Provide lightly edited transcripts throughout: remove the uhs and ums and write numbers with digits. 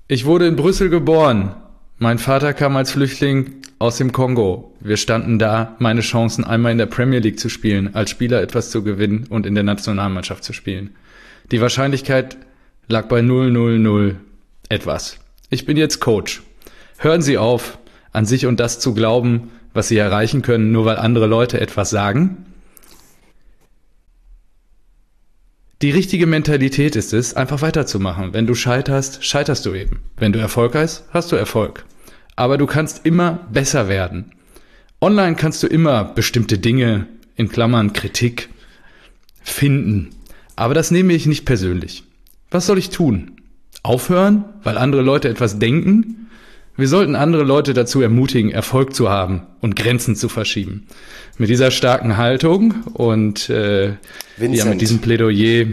Ich wurde in Brüssel geboren. Mein Vater kam als Flüchtling aus dem Kongo. Wir standen da, meine Chancen einmal in der Premier League zu spielen, als Spieler etwas zu gewinnen und in der Nationalmannschaft zu spielen. Die Wahrscheinlichkeit lag bei 0,00 etwas. Ich bin jetzt Coach. Hören Sie auf, an sich und das zu glauben, was Sie erreichen können, nur weil andere Leute etwas sagen. Die richtige Mentalität ist es, einfach weiterzumachen. Wenn du scheiterst, scheiterst du eben. Wenn du Erfolg hast du Erfolg. Aber du kannst immer besser werden. Online kannst du immer bestimmte Dinge, in Klammern Kritik, finden. Aber das nehme ich nicht persönlich. Was soll ich tun? Aufhören, weil andere Leute etwas denken? Wir sollten andere Leute dazu ermutigen, Erfolg zu haben und Grenzen zu verschieben. Mit dieser starken Haltung und mit diesem Plädoyer,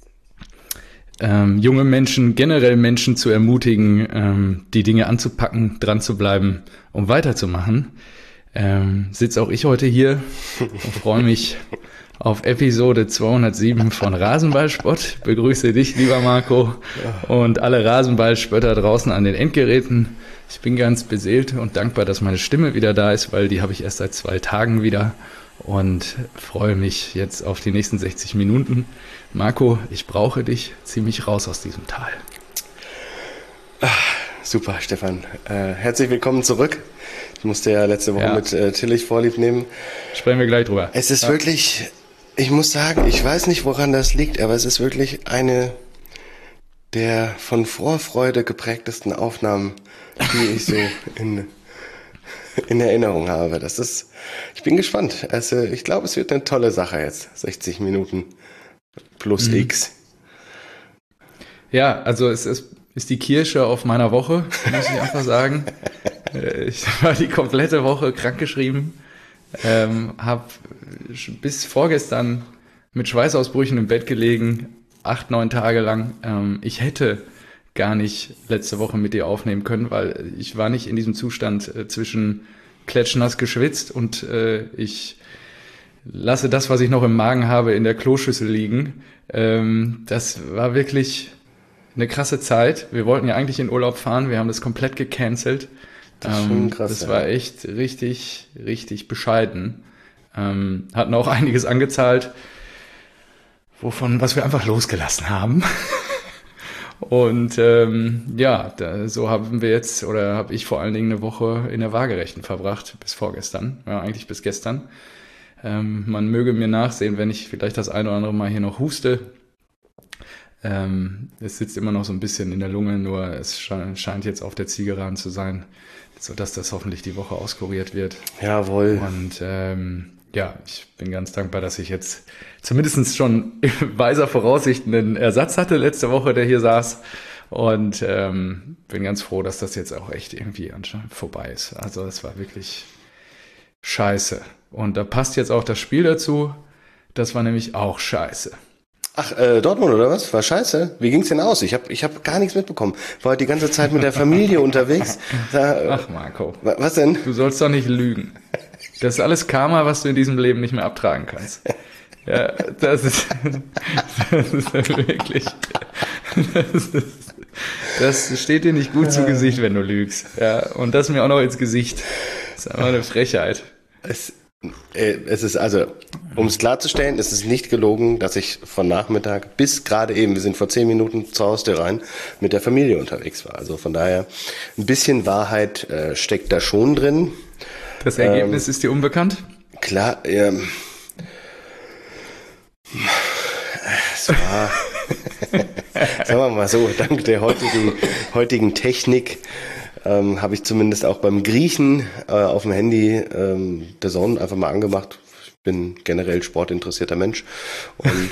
junge Menschen, generell Menschen zu ermutigen, die Dinge anzupacken, dran zu bleiben, um weiterzumachen, sitze auch ich heute hier und freue mich auf Episode 207 von Rasenballspott. Begrüße dich, lieber Marco, und alle Rasenballspötter draußen an den Endgeräten. Ich bin ganz beseelt und dankbar, dass meine Stimme wieder da ist, weil die habe ich erst seit 2 Tagen wieder und freue mich jetzt auf die nächsten 60 Minuten. Marco, ich brauche dich. Zieh mich raus aus diesem Tal. Super, Stefan. Herzlich willkommen zurück. Ich musste ja letzte Woche mit Tillich Vorlieb nehmen. Sprechen wir gleich drüber. Es ist wirklich, ich muss sagen, ich weiß nicht, woran das liegt, aber es ist wirklich eine der von Vorfreude geprägtesten Aufnahmen, die ich so in Erinnerung habe. Ich bin gespannt. Also ich glaube, es wird eine tolle Sache jetzt. 60 Minuten plus X. Ja, also es ist die Kirsche auf meiner Woche, muss ich einfach sagen. Ich war die komplette Woche krankgeschrieben, habe bis vorgestern mit Schweißausbrüchen im Bett gelegen, 8-9 Tage lang. Ich hätte gar nicht letzte Woche mit dir aufnehmen können, weil ich war nicht in diesem Zustand zwischen klatschnass geschwitzt und ich lasse das, was ich noch im Magen habe, in der Kloschüssel liegen. Das war wirklich eine krasse Zeit. Wir wollten ja eigentlich in Urlaub fahren, wir haben das komplett gecancelt. Das ist schon krass. Das war echt richtig, richtig bescheiden. Hatten auch einiges angezahlt, was wir einfach losgelassen haben. Und so habe ich vor allen Dingen eine Woche in der Waagerechten verbracht, bis vorgestern, ja, eigentlich bis gestern. Man möge mir nachsehen, wenn ich vielleicht das eine oder andere Mal hier noch huste. Es sitzt immer noch so ein bisschen in der Lunge, nur es scheint jetzt auf der Zielgeraden zu sein, sodass das hoffentlich die Woche auskuriert wird. Jawohl. Und ich bin ganz dankbar, dass ich jetzt zumindest schon in weiser Voraussicht einen Ersatz hatte letzte Woche, der hier saß. Und bin ganz froh, dass das jetzt auch echt irgendwie anscheinend vorbei ist. Also das war wirklich scheiße. Und da passt jetzt auch das Spiel dazu. Das war nämlich auch scheiße. Ach, Dortmund oder was? War scheiße? Wie ging's denn aus? Ich hab gar nichts mitbekommen. War heute die ganze Zeit mit der Familie unterwegs. Ach Marco. Was denn? Du sollst doch nicht lügen. Das ist alles Karma, was du in diesem Leben nicht mehr abtragen kannst. Ja, das ist wirklich, das steht dir nicht gut zu Gesicht, wenn du lügst. Ja, und das mir auch noch ins Gesicht. Das ist einfach eine Frechheit. Es ist also, um es klarzustellen, es ist nicht gelogen, dass ich von Nachmittag bis gerade eben, wir sind vor 10 Minuten zur Haustür rein, mit der Familie unterwegs war. Also von daher, ein bisschen Wahrheit steckt da schon drin. Das Ergebnis ist dir unbekannt? Klar, es war, sagen wir mal so, dank der heutigen Technik habe ich zumindest auch beim Griechen auf dem Handy The Zone einfach mal angemacht. Ich bin generell sportinteressierter Mensch und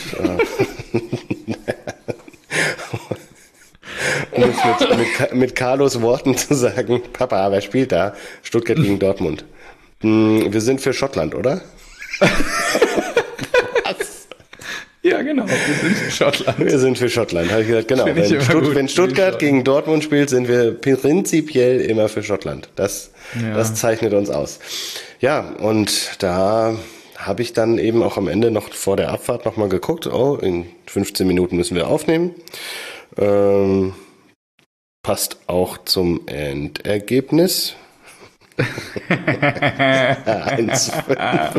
um es mit Carlos Worten zu sagen, Papa, wer spielt da? Stuttgart gegen Dortmund. Wir sind für Schottland, oder? Was? Ja, genau, wir sind für Schottland. Wir sind für Schottland, habe ich gesagt, genau. Wenn Stuttgart gegen Dortmund spielt, sind wir prinzipiell immer für Schottland. Das zeichnet uns aus. Ja, und da habe ich dann eben auch am Ende noch vor der Abfahrt nochmal geguckt, in 15 Minuten müssen wir aufnehmen. passt auch zum Endergebnis. 1-5.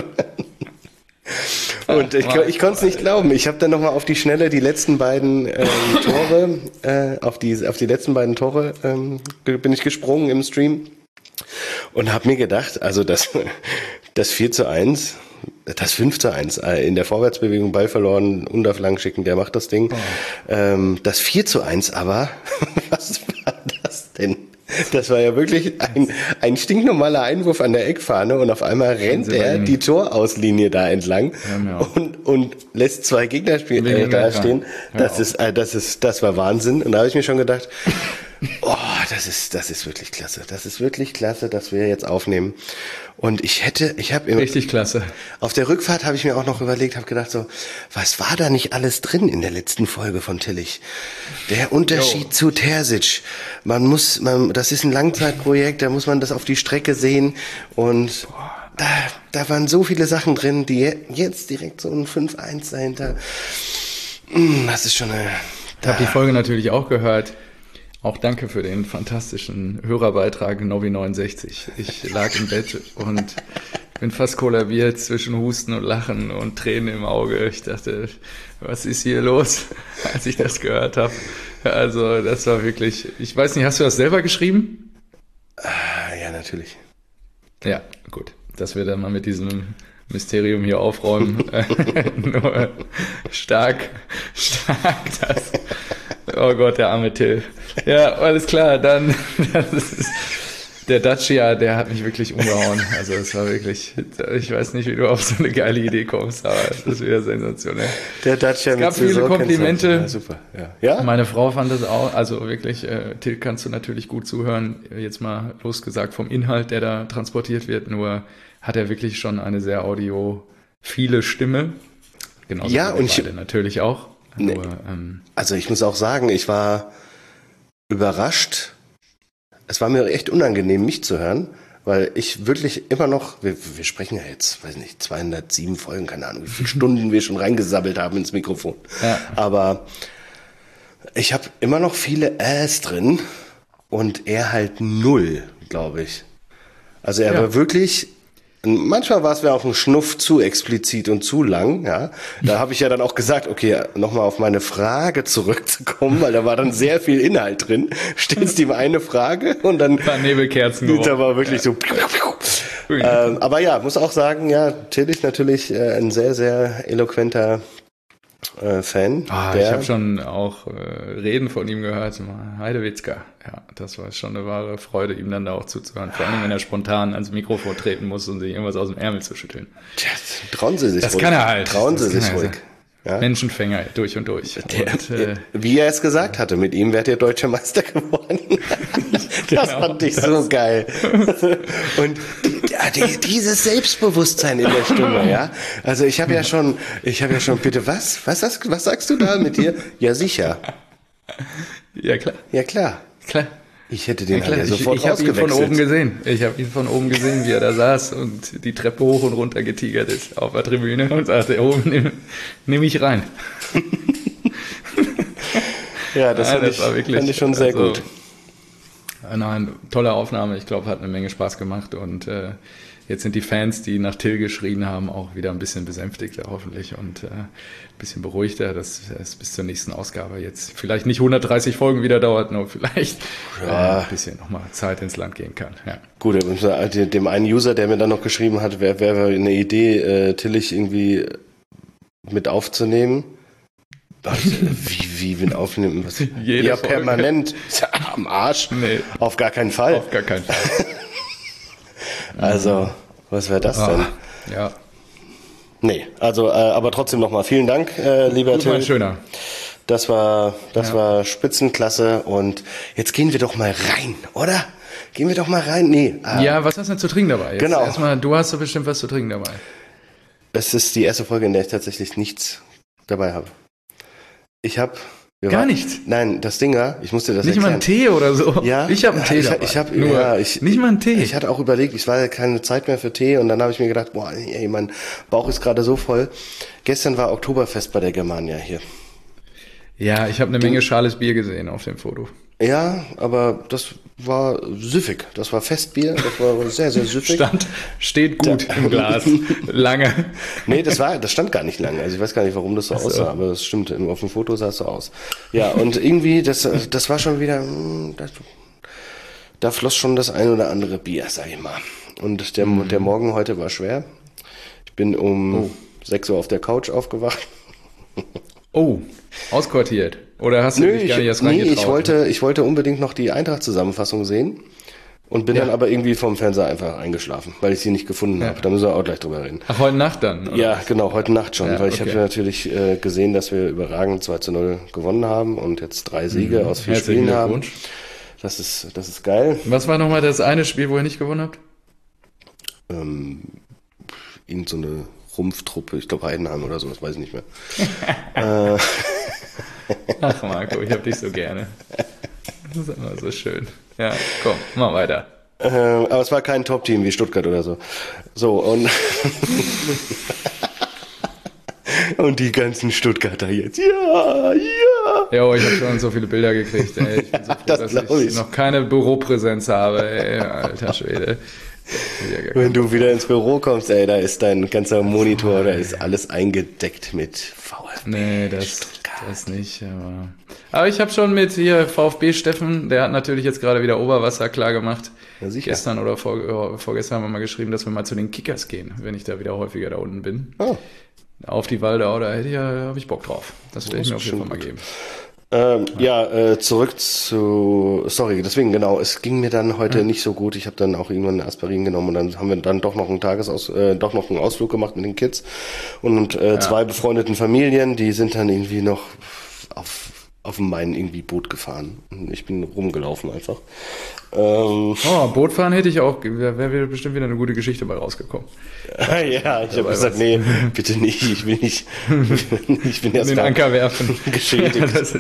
Und ich konnte es nicht glauben. Ich habe dann nochmal auf die Schnelle die letzten beiden Tore, auf die letzten beiden Tore bin ich gesprungen im Stream und habe mir gedacht, also das 4:1, das 5:1 in der Vorwärtsbewegung, Ball verloren, Unterflanken schicken, der macht das Ding. Das 4:1 aber, was war das denn? Das war ja wirklich ein stinknormaler Einwurf an der Eckfahne und auf einmal rennt er die Torauslinie da entlang und lässt zwei Gegnerspieler da stehen. Das war Wahnsinn. Und da habe ich mir schon gedacht, oh, das ist wirklich klasse. Das ist wirklich klasse, dass wir jetzt aufnehmen. Und richtig klasse. Auf der Rückfahrt habe ich mir auch noch überlegt, habe gedacht so, was war da nicht alles drin in der letzten Folge von Tillich? Der Unterschied zu Terzic. Das ist ein Langzeitprojekt, da muss man das auf die Strecke sehen und da waren so viele Sachen drin, die jetzt direkt so ein 5:1 dahinter. Das ist schon Ich habe die Folge natürlich auch gehört. Auch danke für den fantastischen Hörerbeitrag Novi69. Ich lag im Bett und bin fast kollabiert zwischen Husten und Lachen und Tränen im Auge. Ich dachte, was ist hier los, als ich das gehört habe. Also das war wirklich, ich weiß nicht, hast du das selber geschrieben? Ja, natürlich. Ja, gut, dass wir dann mal mit diesem Mysterium hier aufräumen. Nur stark das. Oh Gott, der arme Till. Ja, alles klar, dann der Dacia, der hat mich wirklich umgehauen. Also es war wirklich, ich weiß nicht, wie du auf so eine geile Idee kommst, aber es ist wieder sensationell. Der Dacia es gab viele Komplimente. Ja, super. Ja? Meine Frau fand das auch, also wirklich, Till, kannst du natürlich gut zuhören. Jetzt mal losgesagt vom Inhalt, der da transportiert wird, nur hat er wirklich schon eine sehr audiophile Stimme. Genauso ja, und beide natürlich auch. Nur, also ich muss auch sagen, ich war überrascht. Es war mir echt unangenehm, mich zu hören, weil ich wirklich immer noch, wir sprechen ja jetzt, weiß nicht, 207 Folgen, keine Ahnung, wie viele Stunden wir schon reingesabbelt haben ins Mikrofon. Ja. Aber ich habe immer noch viele Äs drin und er halt 0, glaube ich. Also er war wirklich... Manchmal war es mir auf einen Schnuff zu explizit und zu lang, ja. Da habe ich ja dann auch gesagt, okay, nochmal auf meine Frage zurückzukommen, weil da war dann sehr viel Inhalt drin. Stellst ihm eine Frage und dann... Ein paar Nebelkerzen. Da war wirklich so... aber ja, muss auch sagen, ja, Tillich natürlich ein sehr, sehr eloquenter Fan. Ich habe schon auch Reden von ihm gehört, Heidewitzka. Ja, das war schon eine wahre Freude, ihm dann da auch zuzuhören. Vor allem, wenn er spontan ans Mikrofon treten muss, um sich irgendwas aus dem Ärmel zu schütteln. Tja, trauen Sie sich das ruhig. Das kann er halt. Trauen Sie sich ruhig. Ja? Menschenfänger durch und durch. Wie er es gesagt hatte, mit ihm wärt ihr Deutscher Meister geworden. Das fand ich so geil. Und dieses Selbstbewusstsein in der Stimme, ja. Also ich habe ja schon, bitte was sagst du da mit dir? Ja, sicher. Ja, klar. Ja, klar. Klar. Ich hätte den ja sofort Ich habe ihn von oben gesehen. Ich habe ihn von oben gesehen, wie er da saß und die Treppe hoch und runter getigert ist auf der Tribüne und sagte, nimm mich rein. Ja, das fand ich schon sehr gut. Nein, tolle Aufnahme. Ich glaube, hat eine Menge Spaß gemacht und jetzt sind die Fans, die nach Till geschrien haben, auch wieder ein bisschen besänftigter hoffentlich und ein bisschen beruhigter, dass es bis zur nächsten Ausgabe jetzt vielleicht nicht 130 Folgen wieder dauert, nur vielleicht ein bisschen nochmal Zeit ins Land gehen kann. Ja. Gut, dem einen User, der mir dann noch geschrieben hat, wäre eine Idee, Tillich irgendwie mit aufzunehmen. Wie mit aufnehmen? Ja, permanent. Am Arsch? Nee. Auf gar keinen Fall. Auf gar keinen Fall. Also, was wäre das denn? Ja. Nee, also, aber trotzdem nochmal vielen Dank, lieber Till. Schöner. Das war Spitzenklasse und jetzt gehen wir doch mal rein, oder? Gehen wir doch mal rein. Nee. Ja, was hast du denn zu trinken dabei? Jetzt genau. Erstmal, du hast doch bestimmt was zu trinken dabei. Es ist die erste Folge, in der ich tatsächlich nichts dabei habe. Gar nichts? Nein, das Ding war, ich musste das nicht erklären. Nicht mal einen Tee oder so? Ja. Ich habe einen Tee dabei. Nicht mal einen Tee. Ich hatte auch überlegt, ich war ja keine Zeit mehr für Tee und dann habe ich mir gedacht, boah, ey, mein Bauch ist gerade so voll. Gestern war Oktoberfest bei der Germania hier. Ja, ich habe eine Menge schales Bier gesehen auf dem Foto. Ja, aber das war süffig. Das war Festbier. Das war sehr, sehr süffig. Steht gut im Glas. Lange. Nee, das stand gar nicht lange. Also ich weiß gar nicht, warum das so aussah, aber das stimmt. Auf dem Foto sah es so aus. Ja, und irgendwie, das war schon wieder, da floss schon das ein oder andere Bier, sag ich mal. Und der Morgen heute war schwer. Ich bin um 6 Uhr auf der Couch aufgewacht. Oh, ausquartiert. Oder hast du dich gar nicht erst reingetraut? Ich wollte unbedingt noch die Eintracht-Zusammenfassung sehen und bin dann aber irgendwie vom Fernseher einfach eingeschlafen, weil ich sie nicht gefunden habe. Da müssen wir auch gleich drüber reden. Ach, heute Nacht dann? Oder? Ja, genau, heute Nacht schon, weil ich habe ja natürlich gesehen, dass wir überragend 2:0 gewonnen haben und jetzt 3 Siege aus 4 Spielen haben. Das ist geil. Was war nochmal das eine Spiel, wo ihr nicht gewonnen habt? Irgend so eine Rumpftruppe, ich glaube Heidenheim oder so, das weiß ich nicht mehr. Ach Marco, ich hab dich so gerne. Das ist immer so schön. Ja, komm, mach weiter. Aber es war kein Top-Team wie Stuttgart oder so. So, und und die ganzen Stuttgarter jetzt. Ja. Ja, ich habe schon so viele Bilder gekriegt. Ey. Ich bin so froh, dass ich noch keine Büropräsenz habe. Ey, alter Schwede. Wenn du wieder ins Büro kommst, ey, da ist dein ganzer Monitor, da ist alles eingedeckt mit VfB. Nee, das nicht. Aber ich habe schon mit hier VfB Steffen, der hat natürlich jetzt gerade wieder Oberwasser klar gemacht. Ja, sicher. Gestern oder vorgestern haben wir mal geschrieben, dass wir mal zu den Kickers gehen, wenn ich da wieder häufiger da unten bin. Oh. Auf die Waldau, da habe ich Bock drauf. Das werde ich mir auf jeden Fall mal geben. Zurück zu, deswegen genau, es ging mir dann heute nicht so gut. Ich habe dann auch irgendwann eine Aspirin genommen und dann haben wir dann doch noch einen Ausflug gemacht mit den Kids und 2 befreundeten Familien, die sind dann irgendwie noch auf dem Main irgendwie Boot gefahren. Ich bin rumgelaufen einfach. Bootfahren hätte ich auch, wäre bestimmt wieder eine gute Geschichte bei rausgekommen. Ja, ich habe gesagt, nee, bitte nicht, ich will nicht, ich bin erst den Anker werfen. Geschädigt.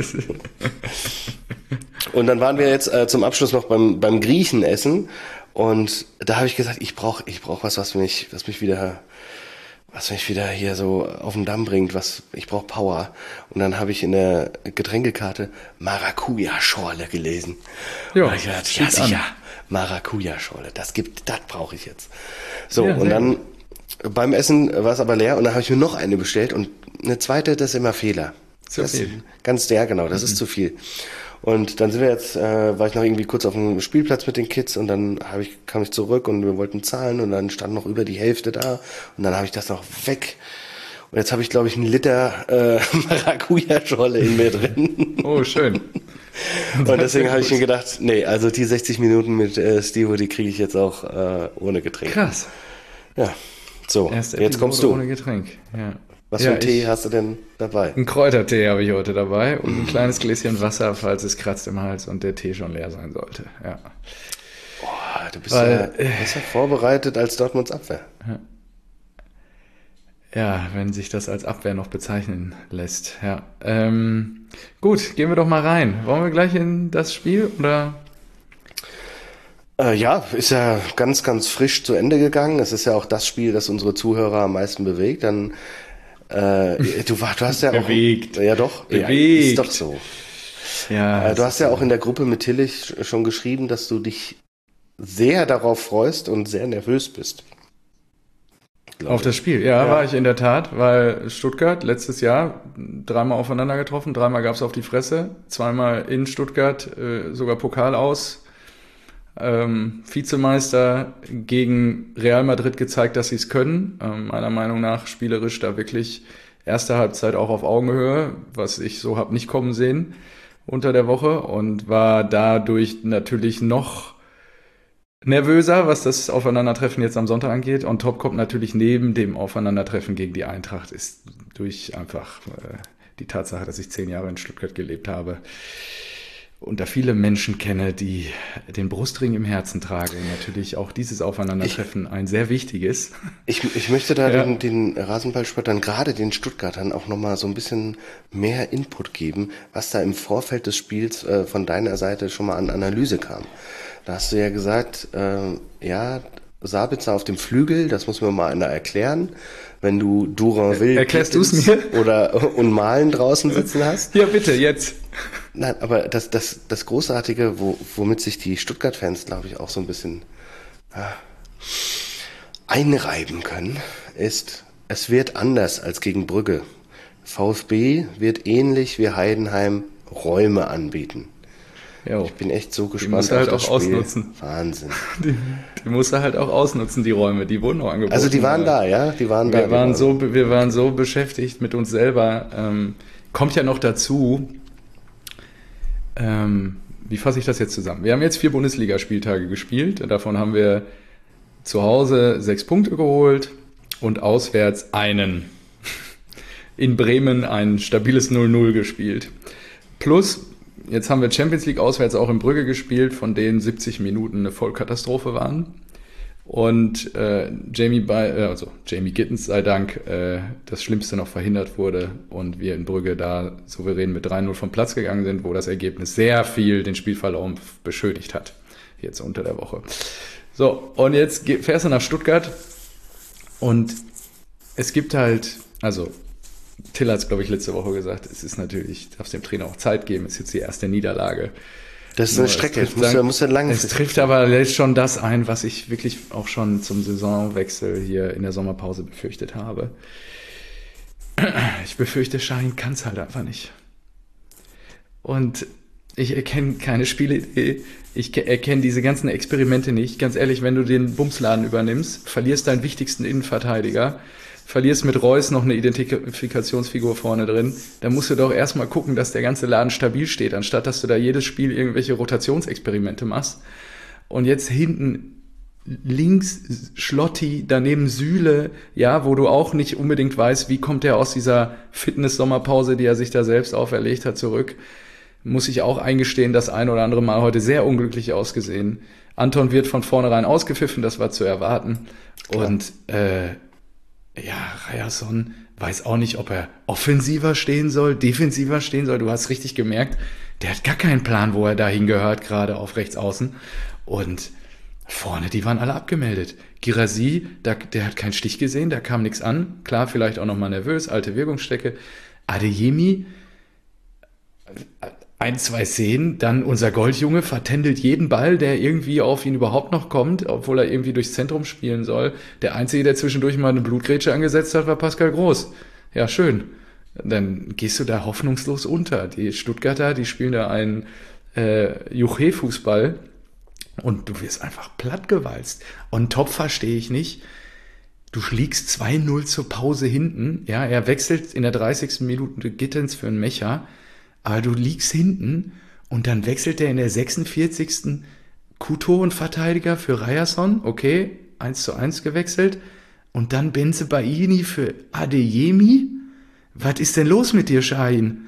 Und dann waren wir jetzt zum Abschluss noch beim Griechen essen und da habe ich gesagt, ich brauch was mich wieder hier so auf den Damm bringt, ich brauche Power. Und dann habe ich in der Getränkekarte Maracuja-Schorle gelesen. Ja, ich dachte, ja sicher, Maracuja-Schorle, das brauche ich jetzt. So, ja, und dann beim Essen war es aber leer und dann habe ich mir noch eine bestellt und eine zweite, das ist immer Fehler. Zu viel. Genau, das ist zu viel. Und dann sind wir jetzt, war ich noch irgendwie kurz auf dem Spielplatz mit den Kids und dann kam ich zurück und wir wollten zahlen und dann stand noch über die Hälfte da und dann habe ich das noch weg. Und jetzt habe ich, glaube ich, 1 Liter Maracuja-Schorle in mir drin. Oh, schön. Und deswegen habe ich mir gedacht, nee, also die 60 Minuten mit Stevo, die kriege ich jetzt auch ohne Getränk. Krass. Ja, so, jetzt kommst du. Ohne Getränk, ja. Was für einen Tee hast du denn dabei? Einen Kräutertee habe ich heute dabei und ein kleines Gläschen Wasser, falls es kratzt im Hals und der Tee schon leer sein sollte. Ja. Oh, du bist ja vorbereitet als Dortmunds Abwehr. Ja, wenn sich das als Abwehr noch bezeichnen lässt. Ja. Gut, gehen wir doch mal rein. Wollen wir gleich in das Spiel oder? Ja, ist ja ganz, ganz frisch zu Ende gegangen. Es ist ja auch das Spiel, das unsere Zuhörer am meisten bewegt. Dann du hast ja bewegt. Auch... Ja doch, bewegt. Ja, ist doch so. Ja, du hast ja auch in der Gruppe mit Tillich schon geschrieben, dass du dich sehr darauf freust und sehr nervös bist. Auf das Spiel, ja, war ich in der Tat, weil Stuttgart letztes Jahr 3-mal aufeinander getroffen, 3-mal gab's auf die Fresse, 2-mal in Stuttgart, sogar Pokal aus. Vizemeister gegen Real Madrid gezeigt, dass sie es können. Meiner Meinung nach spielerisch da wirklich erste Halbzeit auch auf Augenhöhe, was ich so habe nicht kommen sehen unter der Woche und war dadurch natürlich noch nervöser, was das Aufeinandertreffen jetzt am Sonntag angeht. Und top kommt natürlich neben dem Aufeinandertreffen gegen die Eintracht ist durch einfach die Tatsache, dass ich 10 Jahre in Stuttgart gelebt habe und da viele Menschen kenne, die den Brustring im Herzen tragen, natürlich auch dieses Aufeinandertreffen ein sehr wichtiges. Ich möchte da den Rasenballsportlern, gerade den Stuttgartern, auch nochmal so ein bisschen mehr Input geben, was da im Vorfeld des Spiels von deiner Seite schon mal an Analyse kam. Da hast du ja gesagt, Sabitzer auf dem Flügel, das muss mir mal einer erklären. wenn du Duranville erklärst du es mir? und Malen draußen sitzen hast. Ja, bitte, jetzt. Nein, aber das Großartige, womit sich die Stuttgart-Fans, glaube ich, auch so ein bisschen einreiben können, ist, es wird anders als gegen Brügge. VfB wird ähnlich wie Heidenheim Räume anbieten. Jo. Ich bin echt so gespannt. Die muss er halt auch ausnutzen. Wahnsinn. Die muss er halt auch ausnutzen, die Räume. Die wurden auch angeboten. Also die waren da, ja? Wir waren so beschäftigt mit uns selber. Kommt ja noch dazu, wie fasse ich das jetzt zusammen? Wir haben jetzt 4 Bundesligaspieltage gespielt. Davon haben wir zu Hause 6 Punkte geholt und auswärts einen. In Bremen ein stabiles 0-0 gespielt. Plus, jetzt haben wir Champions League auswärts auch in Brügge gespielt, von denen 70 Minuten eine Vollkatastrophe waren. Und Jamie Gittens sei Dank das Schlimmste noch verhindert wurde und wir in Brügge da souverän mit 3-0 vom Platz gegangen sind, wo das Ergebnis sehr viel den Spielverlauf beschönigt hat, jetzt unter der Woche. So, und jetzt fährst du nach Stuttgart und es gibt halt, also Till hat es, glaube ich, letzte Woche gesagt, es ist natürlich, darf dem Trainer auch Zeit geben, ist jetzt die erste Niederlage. Das ist eine Strecke, muss ja lang. Es trifft aber jetzt schon das ein, was ich wirklich auch schon zum Saisonwechsel hier in der Sommerpause befürchtet habe. Ich befürchte, Schein kann es halt einfach nicht. Und ich erkenne keine Spielidee, ich erkenne diese ganzen Experimente nicht. Ganz ehrlich, wenn du den Bumsladen übernimmst, verlierst deinen wichtigsten Innenverteidiger, verlierst mit Reus noch eine Identifikationsfigur vorne drin, dann musst du doch erstmal gucken, dass der ganze Laden stabil steht, anstatt dass du da jedes Spiel irgendwelche Rotationsexperimente machst. Und jetzt hinten links Schlotti, daneben Süle, ja, wo du auch nicht unbedingt weißt, wie kommt der aus dieser Fitness-Sommerpause, die er sich da selbst auferlegt hat, zurück. Muss ich auch eingestehen, das ein oder andere Mal heute sehr unglücklich ausgesehen. Anton wird von vornherein ausgepfiffen, das war zu erwarten. Klar. Und Ryerson weiß auch nicht, ob er offensiver stehen soll, defensiver stehen soll. Du hast richtig gemerkt, der hat gar keinen Plan, wo er dahin gehört, gerade auf rechts außen. Und vorne, die waren alle abgemeldet. Guirassy, der hat keinen Stich gesehen, da kam nichts an. Klar, vielleicht auch nochmal nervös, alte Wirkungsstrecke. Adeyemi, 1, 2 Szenen, dann unser Goldjunge vertändelt jeden Ball, der irgendwie auf ihn überhaupt noch kommt, obwohl er irgendwie durchs Zentrum spielen soll. Der Einzige, der zwischendurch mal eine Blutgrätsche angesetzt hat, war Pascal Groß. Ja, schön. Dann gehst du da hoffnungslos unter. Die Stuttgarter, die spielen da einen Juche-Fußball und du wirst einfach plattgewalzt. On top verstehe ich nicht. Du liegst 2-0 zur Pause hinten. Ja, er wechselt in der 30. Minute Gittens für einen Mecher. Aber du liegst hinten und dann wechselt er in der 46. Kuto-Verteidiger für Ryerson. Okay, 1:1 gewechselt. Und dann Bensebaini für Adeyemi. Was ist denn los mit dir, Şahin?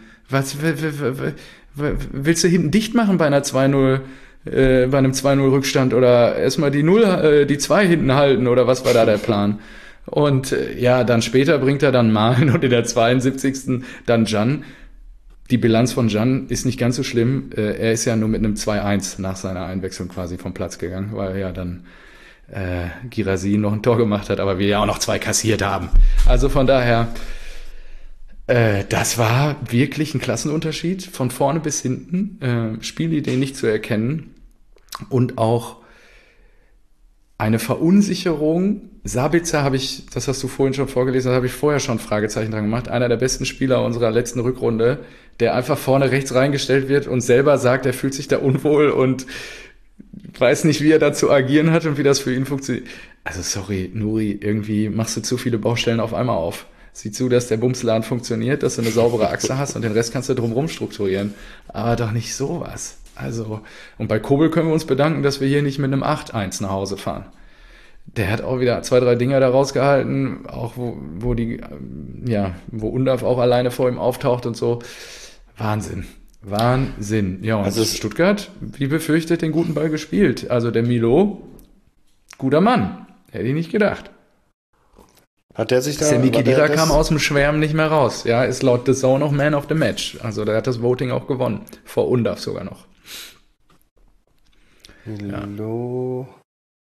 Willst du hinten dicht machen bei einer 2-0, bei einem 2-0 Rückstand oder erstmal die 2 hinten halten oder was war da der Plan? Und dann später bringt er dann Malen und in der 72. dann Can. Die Bilanz von Can ist nicht ganz so schlimm. Er ist ja nur mit einem 2-1 nach seiner Einwechslung quasi vom Platz gegangen, weil ja dann Guirassy noch ein Tor gemacht hat, aber wir ja auch noch 2 kassiert haben. Also von daher, das war wirklich ein Klassenunterschied, von vorne bis hinten. Spielidee nicht zu erkennen und auch eine Verunsicherung. Sabitzer habe ich, das hast du vorhin schon vorgelesen, da habe ich vorher schon Fragezeichen dran gemacht. Einer der besten Spieler unserer letzten Rückrunde, der einfach vorne rechts reingestellt wird und selber sagt, er fühlt sich da unwohl und weiß nicht, wie er da zu agieren hat und wie das für ihn funktioniert. Also sorry, Nuri, irgendwie machst du zu viele Baustellen auf einmal auf. Sieh zu, dass der Bumsladen funktioniert, dass du eine saubere Achse hast und den Rest kannst du drumherum strukturieren. Aber doch nicht sowas. Also, und bei Kobel können wir uns bedanken, dass wir hier nicht mit einem 8-1 nach Hause fahren. Der hat auch wieder 2, 3 Dinger da rausgehalten, auch wo Undav auch alleine vor ihm auftaucht und so. Wahnsinn. Ja, und also Stuttgart, wie befürchtet, den guten Ball gespielt. Also der Milo, guter Mann. Hätte ich nicht gedacht. Hat der sich da... Sandy Khedira kam aus dem Schwärmen nicht mehr raus. Ja, ist laut The Zone auch Man of the Match. Also der hat das Voting auch gewonnen. Vor Undav sogar noch. Milo... Ja.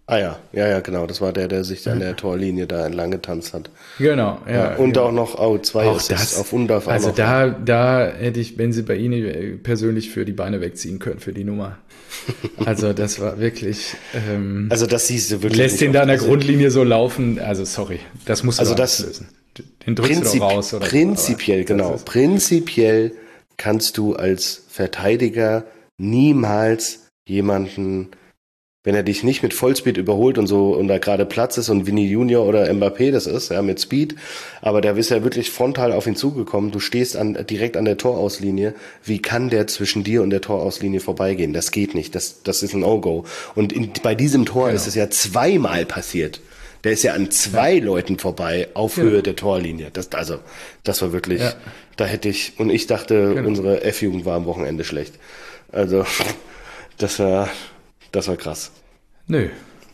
Ah ja, genau. Das war der sich an der Torlinie da entlang getanzt hat. Genau, ja. Und genau. auch noch zwei Auch Assists das, auf Undorf. also da hätte ich Bensebaini persönlich für die Beine wegziehen können, für die Nummer. Also das war wirklich, Also das siehst du wirklich. lässt den da an der Grundlinie so laufen, also sorry, das musst du Also doch das lösen. Den drückst du doch raus. Oder prinzipiell, so, genau. Prinzipiell kannst du als Verteidiger niemals jemanden, wenn er dich nicht mit Vollspeed überholt und so und da gerade Platz ist und Vinny Junior oder Mbappé das ist, ja, mit Speed, aber der ist ja wirklich frontal auf ihn zugekommen, du stehst direkt an der Torauslinie, wie kann der zwischen dir und der Torauslinie vorbeigehen? Das geht nicht, das ist ein No-Go. Und bei diesem Tor ist es ja zweimal passiert. Der ist ja an zwei Leuten vorbei auf Höhe der Torlinie. Das war wirklich, ich dachte, unsere F-Jugend war am Wochenende schlecht. Also, das war krass. Nö.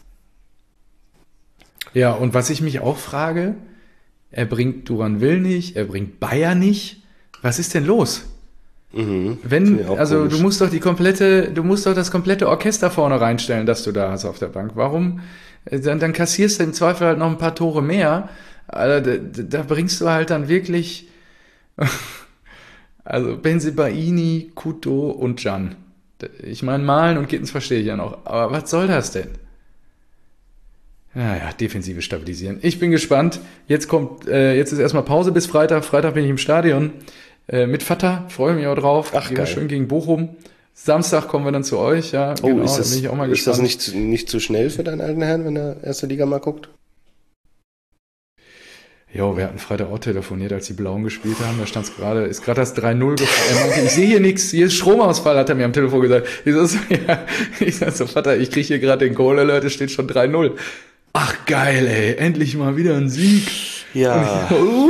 Ja, und was ich mich auch frage, er bringt Duranville nicht, er bringt Bayer nicht. Was ist denn los? Also du musst doch das komplette Orchester vorne reinstellen, das du da hast auf der Bank. Warum? Dann kassierst du im Zweifel halt noch ein paar Tore mehr. Also, da bringst du halt dann wirklich, also Bensebaini, Kuto und Can. Ich meine, Malen und Gittens verstehe ich ja noch. Aber was soll das denn? Naja, Defensive stabilisieren. Ich bin gespannt. Jetzt ist erstmal Pause bis Freitag. Freitag bin ich im Stadion mit Vater. Freue mich auch drauf. Ach, geil. Schön gegen Bochum. Samstag kommen wir dann zu euch. Ja, da bin ich auch mal gespannt. Ist das nicht zu schnell für deinen alten Herrn, wenn er erste Liga mal guckt? Jo, wir hatten Freitag auch telefoniert, als die Blauen gespielt haben. Da ist gerade das 3-0 gefallen. Er meinte, ich sehe hier nichts, hier ist Stromausfall, hat er mir am Telefon gesagt. Ich sag so, Vater, ich kriege hier gerade den Goal-Alert, es steht schon 3-0. Ach geil, ey, endlich mal wieder ein Sieg. Ja.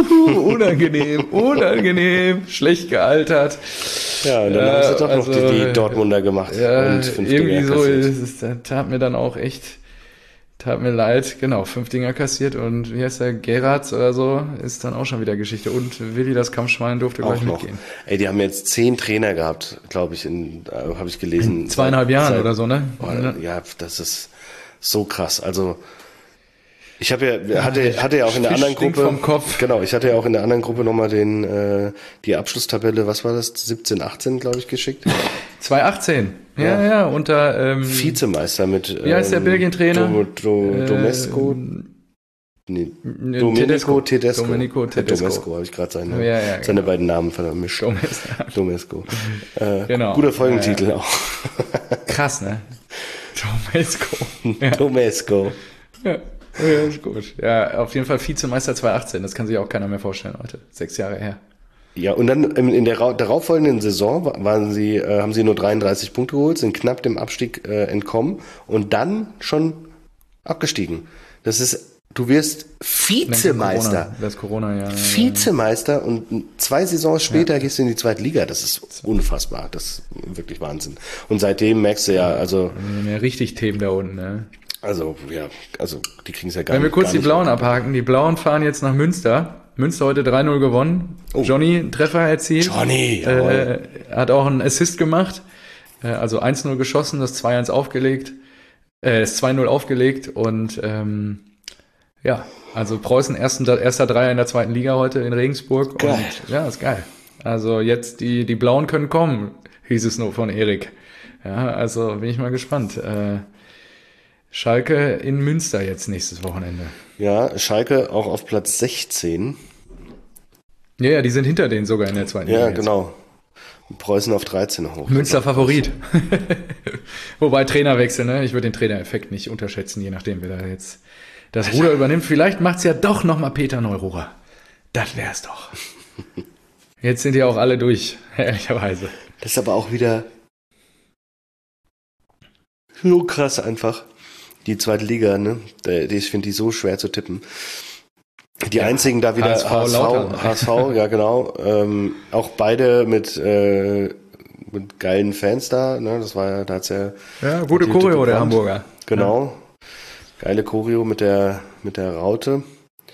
Unangenehm, schlecht gealtert. Ja, und dann haben sie doch noch die Dortmunder gemacht. Ja, und 5 irgendwie Dinger so, kassiert. tat mir dann auch echt, tat mir leid. Genau, 5 Dinger kassiert und wie heißt der, Gerrards oder so, ist dann auch schon wieder Geschichte. Und Willi, das Kampfschwein, durfte gleich mitgehen. Ey, die haben jetzt 10 Trainer gehabt, glaube ich, habe ich gelesen. In 2,5 Jahren oder so, ne? Ja, das ist so krass. Also ich hatte ja auch in der anderen Gruppe vom Kopf. Genau, ich hatte ja auch in der anderen Gruppe nochmal die Abschlusstabelle, was war das, 17, 18, glaube ich, geschickt. 2018. Ja, unter Vizemeister mit wie heißt der Belgien-Trainer? Domesco. Domenico Tedesco. Domenico Tedesco. Domesco habe ich gerade seine beiden Namen vermischt. Domesco. Genau. Guter Folgentitel auch. Krass, ne? Domesco. Ja. Domesco. Ja, ist gut. Ja, auf jeden Fall Vizemeister 2018. Das kann sich auch keiner mehr vorstellen heute. 6 Jahre her. Ja, und dann in der darauffolgenden Saison haben sie nur 33 Punkte geholt, sind knapp dem Abstieg entkommen und dann schon abgestiegen. Du wirst Vizemeister. Das Corona, ja. Vizemeister und 2 Saisons später gehst du in die zweite Liga. Das ist unfassbar. Das ist wirklich Wahnsinn. Und seitdem merkst du ja, also. Ja, richtig Themen da unten, ne? Also, die kriegen es ja gar nicht. Wenn wir kurz die Blauen abhaken. Die Blauen fahren jetzt nach Münster. Münster heute 3-0 gewonnen. Oh. Johnny einen Treffer erzielt. Johnny! Hat auch einen Assist gemacht. Also 1-0 geschossen, das 2-1 aufgelegt. Das 2-0 aufgelegt und ja, also Preußen erster Dreier in der zweiten Liga heute in Regensburg. Geil. Und ja, ist geil. Also jetzt die Blauen können kommen, hieß es nur von Erik. Ja, also bin ich mal gespannt. Schalke in Münster jetzt nächstes Wochenende. Ja, Schalke auch auf Platz 16. Ja, die sind hinter denen sogar in der zweiten Liga. Ja, genau. Preußen auf 13 hoch. Münster Favorit. Wobei Trainerwechsel, ne? Ich würde den Trainereffekt nicht unterschätzen, je nachdem, wer da jetzt das Ruder übernimmt. Vielleicht macht's ja doch nochmal Peter Neururer. Das wär's doch. Jetzt sind ja auch alle durch, ehrlicherweise. Das ist aber auch wieder so krass einfach. Die zweite Liga, ne? Ich finde die so schwer zu tippen. Die einzigen da wieder HSV, ja genau. Auch beide mit geilen Fans da, ne? Das war ja, da hat's ja. Ja, gute Choreo der Hamburger. Genau. Ja. Geile Choreo mit der Raute.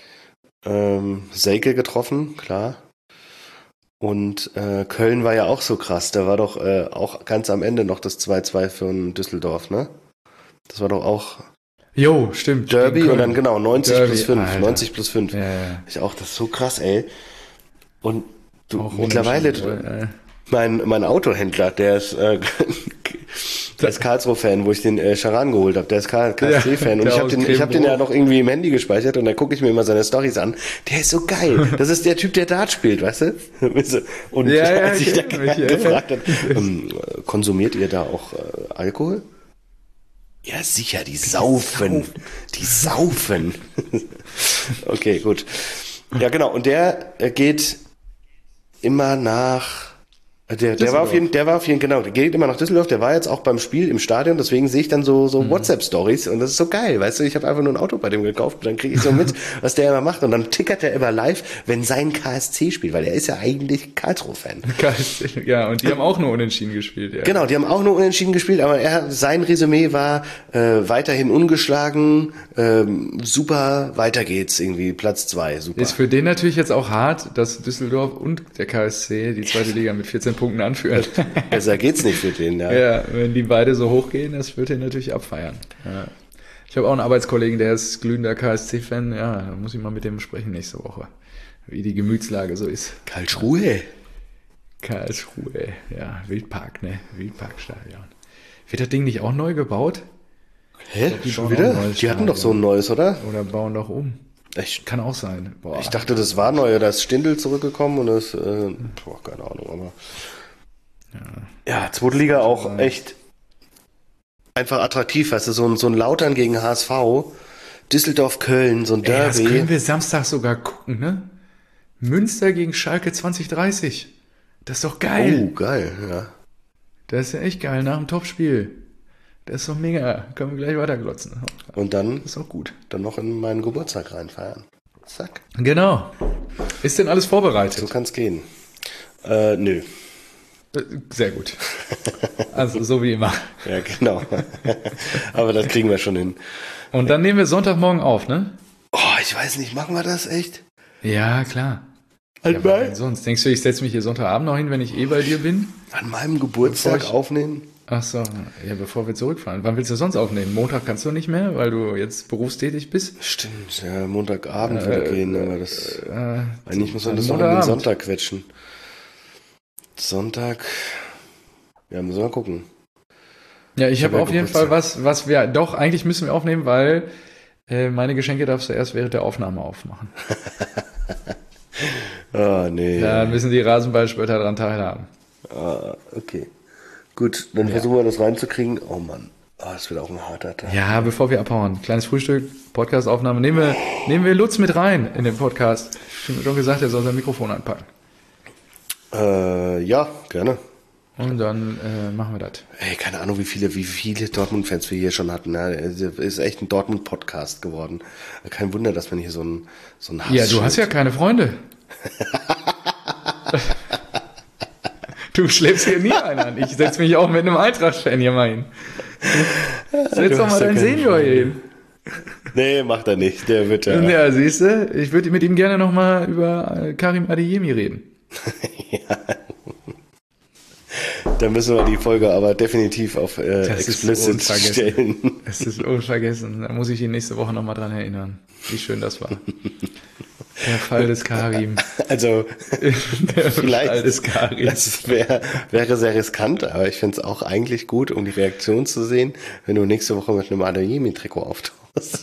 Selke getroffen, klar. Und Köln war ja auch so krass. Da war doch auch ganz am Ende noch das 2-2 für Düsseldorf, ne? Das war doch auch. Jo, stimmt. Derby gegen und dann Köln. genau 90 Derby, plus 5. Alter. 90 plus 5. Ja, ja. Ich auch, das ist so krass, ey. Und du, Auch mittlerweile, unentschieden, mein Autohändler, der ist Karlsruhe-Fan, wo ich den Charan geholt habe. Der ist KSC-Fan. Und der ich aus hab den ja noch irgendwie im Handy gespeichert und da gucke ich mir immer seine Storys an. Der ist so geil. Das ist der Typ, der Dart spielt, weißt du? Und Ja, als ich da kenn mich, gefragt habe, konsumiert ihr da auch Alkohol? Ja, sicher, die saufen. Die saufen. Okay, gut. Ja, genau. Und der geht immer nach... Der war auf jeden, genau, der geht immer nach Düsseldorf, der war jetzt auch beim Spiel im Stadion, deswegen sehe ich dann so WhatsApp-Stories und das ist so geil, weißt du, ich habe einfach nur ein Auto bei dem gekauft und dann kriege ich so mit, was der immer macht und dann tickert er immer live, wenn sein KSC spielt, weil er ist ja eigentlich Karlsruhe-Fan. KSC, ja, und die haben auch nur unentschieden gespielt, ja. Genau, die haben auch nur unentschieden gespielt, aber sein Resümee war weiterhin ungeschlagen, super, weiter geht's, irgendwie Platz 2, super. Ist für den natürlich jetzt auch hart, dass Düsseldorf und der KSC die zweite Liga mit 14 Punkten anführen. Besser geht's nicht für den, ja. Ja, wenn die beide so hochgehen, das wird er natürlich abfeiern. Ja. Ich habe auch einen Arbeitskollegen, der ist glühender KSC-Fan. Ja, da muss ich mal mit dem sprechen nächste Woche, wie die Gemütslage so ist. Karlsruhe, ja, Wildpark, ne? Wildparkstadion. Wird das Ding nicht auch neu gebaut? Hä? Die Schon bauen wieder? auch ein neues Die hatten doch so ein Stadion. neues, oder? Oder bauen doch um. Ich Kann auch sein. Boah. dachte, das war neu, da ist Stindl zurückgekommen und das, keine Ahnung, aber. Ja, zweite Liga auch echt einfach attraktiv, weißt du, so ein Lautern gegen HSV, Düsseldorf, Köln, so ein Ey, das Derby. können wir Samstag sogar gucken, ne? Münster gegen Schalke 2030. Das ist doch geil. Oh, geil, ja. Das ist ja echt geil, nach dem Topspiel. Das ist doch mega. Können wir gleich weiterglotzen. Und dann, Das ist auch gut. dann noch in meinen Geburtstag reinfeiern. Zack. Genau. Ist denn alles So vorbereitet? kann's gehen. Nö. Sehr gut. Also so wie immer. Ja, genau. Aber das kriegen wir schon hin. Und dann nehmen wir Sonntagmorgen auf, ne? Oh, ich weiß nicht, machen wir das echt? Ja, klar. An, Ja, was denn sonst denkst du, ich setze mich hier Sonntagabend noch hin, wenn ich bei dir bin? meinem Geburtstag Bevor ich- aufnehmen? Ach so, ja, bevor wir zurückfahren. Wann willst du sonst aufnehmen? Montag kannst du nicht mehr, weil du jetzt berufstätig bist? Stimmt, ja, Montagabend würde gehen, aber das... Eigentlich muss man das noch in den Montagabend. Sonntag quetschen. Sonntag... Ja, müssen wir mal gucken. Ja, ich hab habe ja auf jeden Geburtstag. Fall was wir, doch, eigentlich müssen wir aufnehmen, weil meine Geschenke darfst du erst während der Aufnahme aufmachen. Ah, nee. Da müssen die Rasenballspötter daran teilhaben. Ah, okay. Gut, dann versuchen wir das reinzukriegen. Oh Mann, das wird auch ein harter Tag. Ja, bevor wir abhauen, kleines Frühstück, Podcastaufnahme. Nehmen wir Lutz mit rein in den Podcast. Ich habe schon gesagt, er soll sein Mikrofon anpacken. Ja, gerne. Und dann machen wir das. Ey, keine Ahnung, wie viele Dortmund-Fans wir hier schon hatten. Ja, es ist echt ein Dortmund-Podcast geworden. Kein Wunder, dass man hier so ein Hass Ja, du hast ja keine Freunde. Du schleppst hier nie einen an. Ich setze mich auch mit einem Eintracht-Fan hier mal hin. Setz Du doch mal hast ja deinen keine Senior hier hin. Nee, macht er nicht. Der wird ja... Ja, siehst du, ich würde mit ihm gerne nochmal über Karim Adeyemi reden. Da müssen wir die Folge aber definitiv auf Das ist explicit unvergessen. stellen. Es ist unvergessen. Da muss ich ihn nächste Woche nochmal dran erinnern, wie schön das war. Der Fall des Karim. Also, Der Fall vielleicht, des Karim. das wäre sehr riskant, aber ich finde es auch eigentlich gut, um die Reaktion zu sehen, wenn du nächste Woche mit einem Adeyemi-Trikot auftauchst.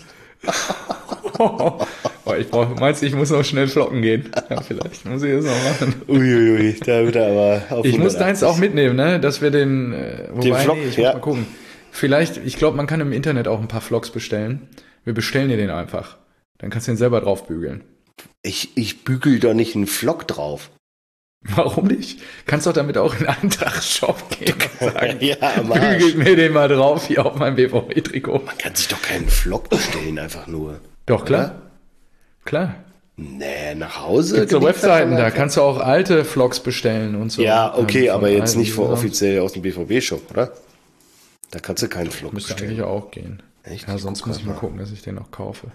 Oh, meinst du, ich muss noch schnell flocken gehen? Ja, vielleicht muss ich das noch machen. Uiuiui, da wird er aber auf Ich muss 180. deins auch mitnehmen, ne? Dass wir den, wobei, Vlog, ich muss ja. mal gucken. Vielleicht, ich glaube, man kann im Internet auch ein paar Vlogs bestellen. Wir bestellen dir den einfach. Dann kannst du den selber drauf bügeln. Ich bügel doch nicht einen Vlog drauf. Warum nicht? Kannst doch damit auch in einen Eintracht-Shop gehen und sagen, Ja, am Arsch. bügelt mir den mal drauf hier auf mein BVB-Trikot. Man kann sich doch keinen Vlog bestellen, einfach nur. Doch, klar. Klar. Nee, nach Hause? Gibt so geliefert Webseiten, von da der- kannst du auch alte Vlogs bestellen und so. Ja, okay, Von aber jetzt alten nicht vor Usern. offiziell aus dem BVB-Shop, oder? Da kannst du keinen Vlog Müsste bestellen. eigentlich auch gehen. Echt? Ja, Ich sonst guck muss ich grad mal gucken, dass ich den noch kaufe.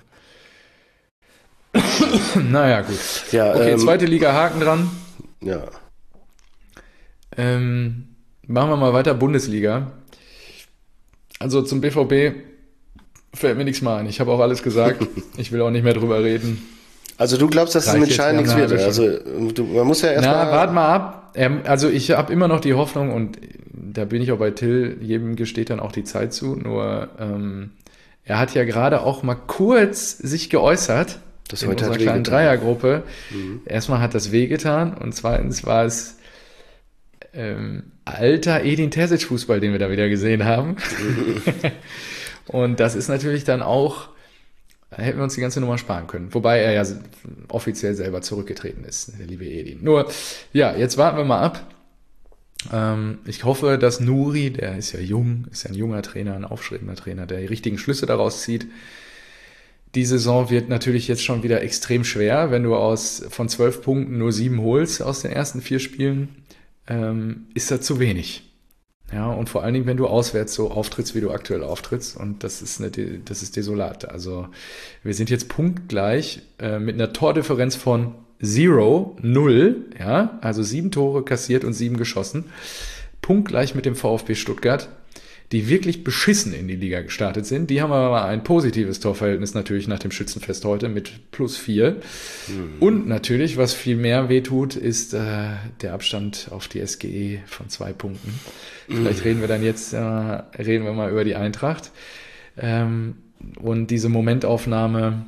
Naja, gut. Ja, Okay, zweite Liga, Haken dran. ja. Machen wir mal weiter, Bundesliga. Also zum BVB fällt mir nichts mehr ein. Ich habe auch alles gesagt. Ich will auch nicht mehr drüber reden. Also du glaubst, dass es mit Schein nichts wird? Also man muss ja erstmal... warte mal ab. Also ich habe immer noch die Hoffnung und da bin ich auch bei Till, jedem gesteht dann auch die Zeit zu, nur er hat ja gerade auch mal kurz sich geäußert das in heute unserer kleinen Dreiergruppe. Erstmal hat das wehgetan und zweitens war es alter Edin Terzic-Fußball, den wir da wieder gesehen haben. Und das ist natürlich dann auch, da hätten wir uns die ganze Nummer sparen können. Wobei er ja offiziell selber zurückgetreten ist, der liebe Edin. Nur, ja, jetzt warten wir mal ab. Ich hoffe, dass Nuri, der ist ja jung, ist ja ein junger Trainer, ein aufstrebender Trainer, der die richtigen Schlüsse daraus zieht. Die Saison wird natürlich jetzt schon wieder extrem schwer, wenn du von 12 Punkten nur 7 holst aus den ersten 4 Spielen, ist das zu wenig. Ja, und vor allen Dingen, wenn du auswärts so auftrittst, wie du aktuell auftrittst, und das ist desolat. Also wir sind jetzt punktgleich mit einer Tordifferenz von 0, ja, also 7 Tore kassiert und 7 geschossen. Punktgleich mit dem VfB Stuttgart, die wirklich beschissen in die Liga gestartet sind. Die haben aber ein positives Torverhältnis natürlich nach dem Schützenfest heute mit +4. Und natürlich, was viel mehr wehtut, ist der Abstand auf die SGE von 2 Punkten. Vielleicht reden wir dann jetzt mal über die Eintracht. Und diese Momentaufnahme,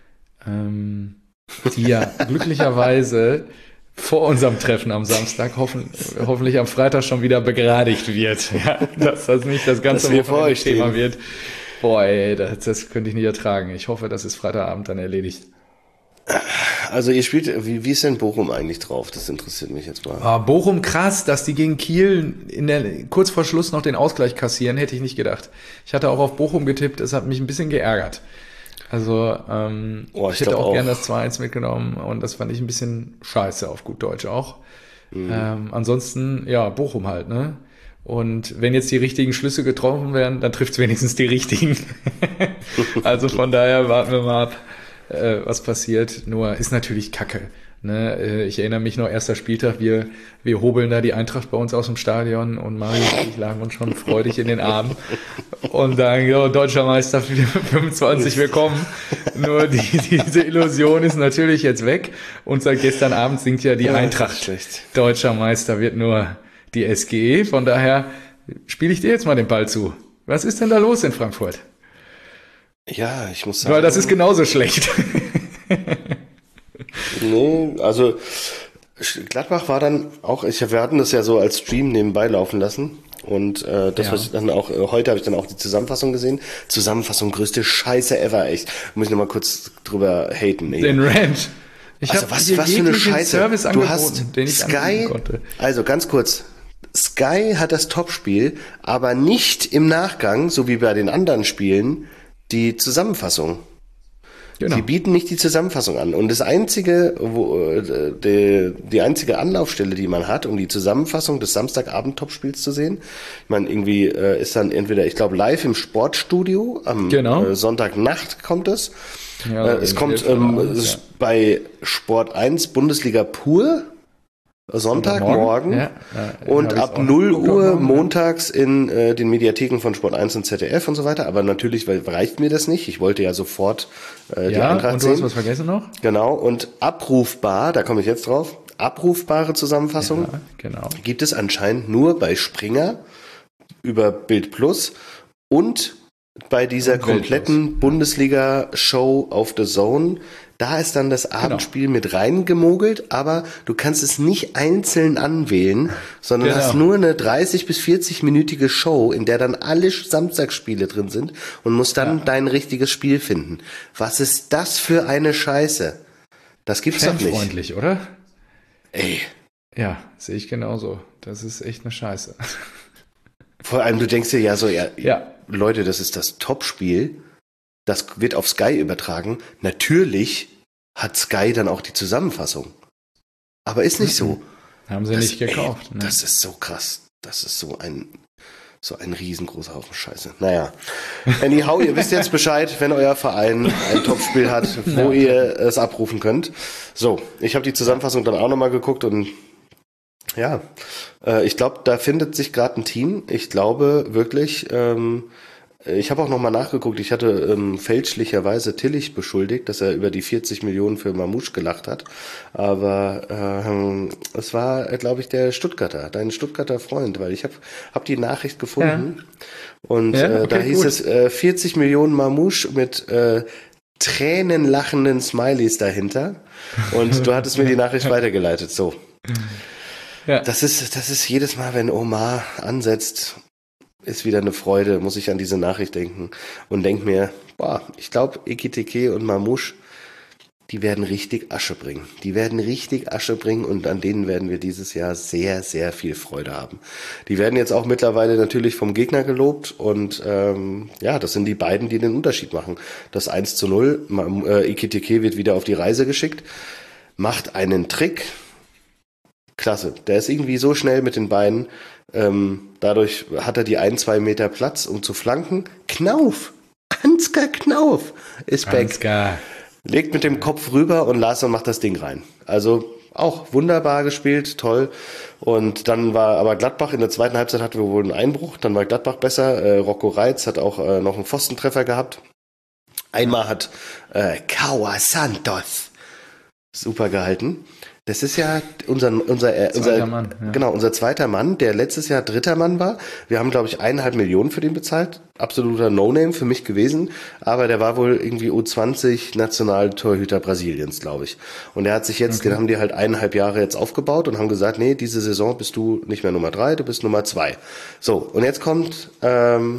die ja glücklicherweise vor unserem Treffen am Samstag hoffentlich am Freitag schon wieder begradigt wird. Ja, dass das nicht das ganze Thema wird. Boah, ey, das könnte ich nicht ertragen. Ich hoffe, das ist Freitagabend dann erledigt. Also ihr spielt, wie ist denn Bochum eigentlich drauf? Das interessiert mich jetzt mal. Bochum krass, dass die gegen Kiel kurz vor Schluss noch den Ausgleich kassieren, hätte ich nicht gedacht. Ich hatte auch auf Bochum getippt, es hat mich ein bisschen geärgert. Also ich hätte auch gern das 2-1 mitgenommen und das fand ich ein bisschen scheiße auf gut Deutsch auch. Ansonsten, ja, Bochum halt, ne? Und wenn jetzt die richtigen Schlüsse getroffen werden, dann trifft es wenigstens die richtigen. Also von daher warten wir mal ab, was passiert. Nur ist natürlich Kacke. Ne? Ich erinnere mich noch, erster Spieltag, wir hobeln da die Eintracht bei uns aus dem Stadion und Mario und ich lagen uns schon freudig in den Armen und sagen, jo, deutscher Meister 25, willkommen. Nur diese Illusion ist natürlich jetzt weg und seit gestern Abend singt ja die Eintracht. Deutscher Meister wird nur die SGE. Von daher spiele ich dir jetzt mal den Ball zu. Was ist denn da los in Frankfurt? Ja, ich muss sagen... Weil das ist genauso schlecht. Nee, also Gladbach war dann auch, wir hatten das ja so als Stream nebenbei laufen lassen und was ich dann auch, heute habe ich dann auch die Zusammenfassung gesehen. Zusammenfassung, größte Scheiße ever, echt. Muss ich nochmal kurz drüber haten. Ey. Den Rant. Was für eine Scheiße. Du hast den ich Sky, also ganz kurz, Sky hat das Topspiel, aber nicht im Nachgang, so wie bei den anderen Spielen, die Zusammenfassung. Genau. Die bieten nicht die Zusammenfassung an. Und das einzige, die einzige Anlaufstelle, die man hat, um die Zusammenfassung des Samstagabend-Topspiels zu sehen, ich meine, irgendwie ist dann entweder, ich glaube, live im Sportstudio, am Sonntagnacht kommt es. Ja, es kommt bei Sport 1 Bundesliga pur, Sonntagmorgen und ab 0 Uhr montags in den Mediatheken von Sport 1 und ZDF und so weiter. Aber natürlich reicht mir das nicht. Ich wollte ja sofort die Eintracht sehen. Und du hast was vergessen noch? Genau. Und abrufbar, da komme ich jetzt drauf, abrufbare Zusammenfassung gibt es anscheinend nur bei Springer über Bild Plus und bei dieser kompletten Bundesliga-Show auf The Zone. Da ist dann das Abendspiel mit reingemogelt, aber du kannst es nicht einzeln anwählen, sondern hast nur eine 30- bis 40-minütige Show, in der dann alle Samstagsspiele drin sind und musst dann dein richtiges Spiel finden. Was ist das für eine Scheiße? Das gibt's doch nicht. Fanfreundlich, oder? Ey. Ja, sehe ich genauso. Das ist echt eine Scheiße. Vor allem, du denkst dir Leute, das ist das Topspiel. Das wird auf Sky übertragen. Natürlich hat Sky dann auch die Zusammenfassung. Aber ist nicht so. Haben sie nicht gekauft. Ne? Das ist so krass. Das ist so ein riesengroßer Haufen Scheiße. Naja. Anyhow, ihr wisst jetzt Bescheid, wenn euer Verein ein Topspiel hat, wo ihr es abrufen könnt. So, ich habe die Zusammenfassung dann auch nochmal geguckt und ich glaube, da findet sich gerade ein Team. Ich glaube wirklich, Ich habe auch nochmal nachgeguckt, ich hatte fälschlicherweise Tillich beschuldigt, dass er über die 40 Millionen für Mamouche gelacht hat. Aber es war, glaube ich, dein Stuttgarter Freund, weil ich hab die Nachricht gefunden. Und okay, da hieß es 40 Millionen Mamouche mit tränenlachenden Smileys dahinter. Und du hattest mir die Nachricht weitergeleitet. So. Ja. Das ist jedes Mal, wenn Omar ansetzt, ist wieder eine Freude, muss ich an diese Nachricht denken und denk mir, boah, ich glaube, Ekitike und Mamouche, die werden richtig Asche bringen. Die werden richtig Asche bringen und an denen werden wir dieses Jahr sehr, sehr viel Freude haben. Die werden jetzt auch mittlerweile natürlich vom Gegner gelobt und das sind die beiden, die den Unterschied machen. Das 1:0, Ekitike wird wieder auf die Reise geschickt, macht einen Trick. Klasse, der ist irgendwie so schnell mit den Beinen, dadurch hat er die 1-2 Meter Platz, um zu flanken. Knauf, Ansgar Knauf ist back. Ansgar. Legt mit dem Kopf rüber und Larsson macht das Ding rein. Also auch wunderbar gespielt, toll. Und dann war aber Gladbach, in der zweiten Halbzeit hatten wir wohl einen Einbruch, dann war Gladbach besser. Rocco Reitz hat auch noch einen Pfostentreffer gehabt. Einmal hat Kawa Santos super gehalten. Das ist ja unser Mann, ja. Genau, unser zweiter Mann, der letztes Jahr dritter Mann war. Wir haben, glaube ich, 1,5 Millionen für den bezahlt. Absoluter No-Name für mich gewesen. Aber der war wohl irgendwie U20 Nationaltorhüter Brasiliens, glaube ich. Und der hat sich jetzt, den haben die halt 1,5 Jahre jetzt aufgebaut und haben gesagt, nee, diese Saison bist du nicht mehr Nummer 3, du bist Nummer 2. So, und jetzt kommt ein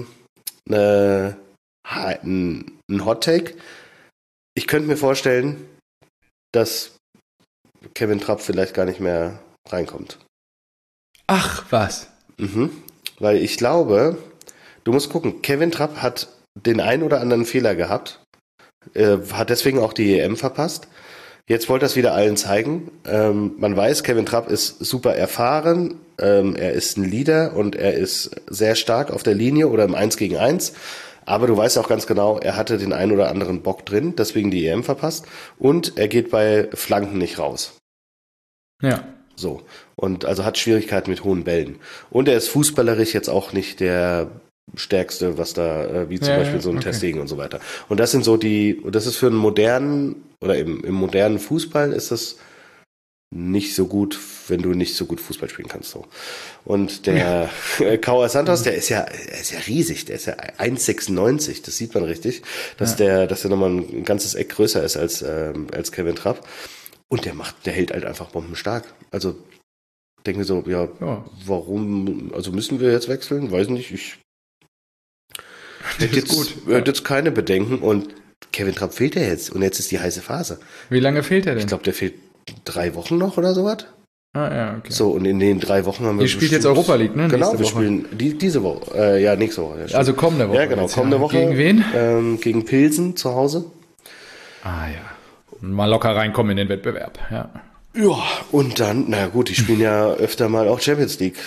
Hot-Take. Ich könnte mir vorstellen, dass Kevin Trapp vielleicht gar nicht mehr reinkommt. Ach, was? Weil ich glaube, du musst gucken, Kevin Trapp hat den einen oder anderen Fehler gehabt, hat deswegen auch die EM verpasst. Jetzt wollte er es wieder allen zeigen. Man weiß, Kevin Trapp ist super erfahren, er ist ein Leader und er ist sehr stark auf der Linie oder im 1 gegen 1. Aber du weißt auch ganz genau, er hatte den einen oder anderen Bock drin, deswegen die EM verpasst. Und er geht bei Flanken nicht raus. Ja. So. Und also hat Schwierigkeiten mit hohen Bällen. Und er ist fußballerisch jetzt auch nicht der Stärkste, was da, wie zum Beispiel so ein Ter Stegen und so weiter. Und das sind so das ist für einen modernen, oder im modernen Fußball ist das nicht so gut, wenn du nicht so gut Fußball spielen kannst. So. Und der Kawa Santos, der ist ja riesig, der ist ja 1,96, das sieht man richtig, dass der nochmal ein ganzes Eck größer ist als Kevin Trapp. Und der hält halt einfach bombenstark. Also denke mir so, warum, also müssen wir jetzt wechseln? Weiß nicht, ich hätte jetzt keine Bedenken und Kevin Trapp fehlt ja jetzt und jetzt ist die heiße Phase. Wie lange fehlt er denn? Ich glaube, der fehlt 3 Wochen noch oder sowas. Ah, ja, okay. So, und in den 3 Wochen haben wir... Ihr spielt jetzt Europa League, ne? Genau, wir spielen diese Woche. Nächste Woche. Ja, also kommende Woche. Ja, genau, kommende Woche. Gegen wen? Gegen Pilsen zu Hause. Ah, ja. Mal locker reinkommen in den Wettbewerb, ja. Ja, und dann, na gut, die spielen ja öfter mal auch Champions League.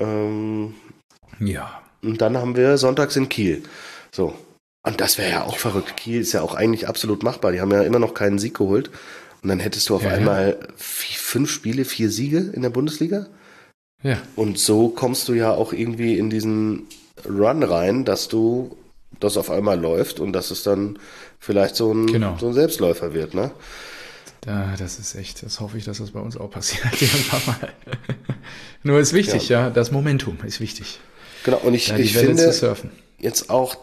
Ja. Und dann haben wir sonntags in Kiel. So. Und das wäre ja auch verrückt. Kiel ist ja auch eigentlich absolut machbar. Die haben ja immer noch keinen Sieg geholt. Und dann hättest du auf einmal 5 Spiele, 4 Siege in der Bundesliga. Ja. Und so kommst du ja auch irgendwie in diesen Run rein, dass das auf einmal läuft und dass es dann vielleicht so ein Selbstläufer wird, ne? Ja, das ist echt, das hoffe ich, dass das bei uns auch passiert. Irgendwann mal. Nur ist wichtig, das Momentum ist wichtig. Genau, und ich finde jetzt auch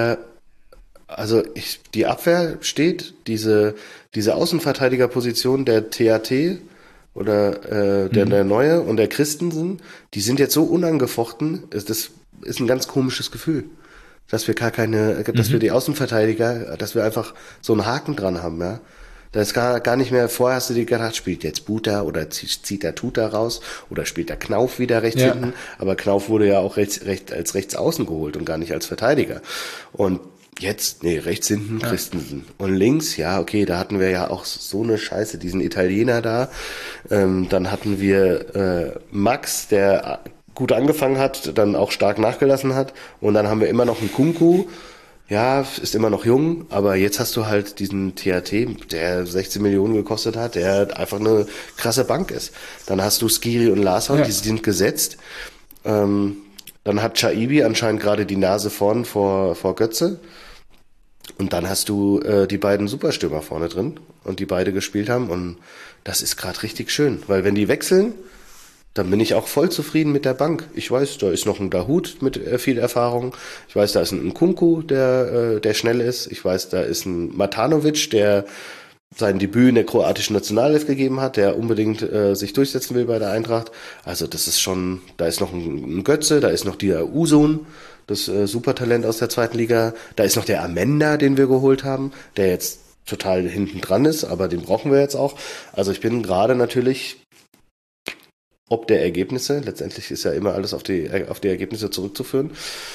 die Abwehr steht, diese Außenverteidigerposition der TAT oder der Neue und der Christensen, die sind jetzt so unangefochten, das ist ein ganz komisches Gefühl, dass wir dass wir die Außenverteidiger, dass wir einfach so einen Haken dran haben, ja. Da ist gar nicht mehr, vorher hast du dir gedacht, spielt jetzt Buta oder zieht der Tuta raus oder spielt der Knauf wieder rechts hinten, aber Knauf wurde ja auch als Rechtsaußen geholt und gar nicht als Verteidiger. Und jetzt, rechts hinten Christensen. Und links, da hatten wir ja auch so eine Scheiße, diesen Italiener da. Dann hatten wir Max, der gut angefangen hat, dann auch stark nachgelassen hat. Und dann haben wir immer noch einen Kunku. Ja, ist immer noch jung, aber jetzt hast du halt diesen TAT, der 16 Millionen gekostet hat, der einfach eine krasse Bank ist. Dann hast du Skiri und Larsson, die sind gesetzt. Dann hat Chaibi anscheinend gerade die Nase vorn vor Götze. Und dann hast du die beiden Superstürmer vorne drin und die beide gespielt haben. Und das ist gerade richtig schön, weil wenn die wechseln, dann bin ich auch voll zufrieden mit der Bank. Ich weiß, da ist noch ein Dahut mit viel Erfahrung. Ich weiß, da ist ein Nkunku, der schnell ist. Ich weiß, da ist ein Matanovic, der sein Debüt in der kroatischen Nationalelf gegeben hat, der unbedingt sich durchsetzen will bei der Eintracht. Also das ist schon, da ist noch ein Götze, da ist noch der Usun, das Supertalent aus der zweiten Liga. Da ist noch der Amenda, den wir geholt haben, der jetzt total hinten dran ist, aber den brauchen wir jetzt auch. Also ich bin gerade natürlich ob der Ergebnisse, letztendlich ist ja immer alles auf die Ergebnisse zurückzuführen,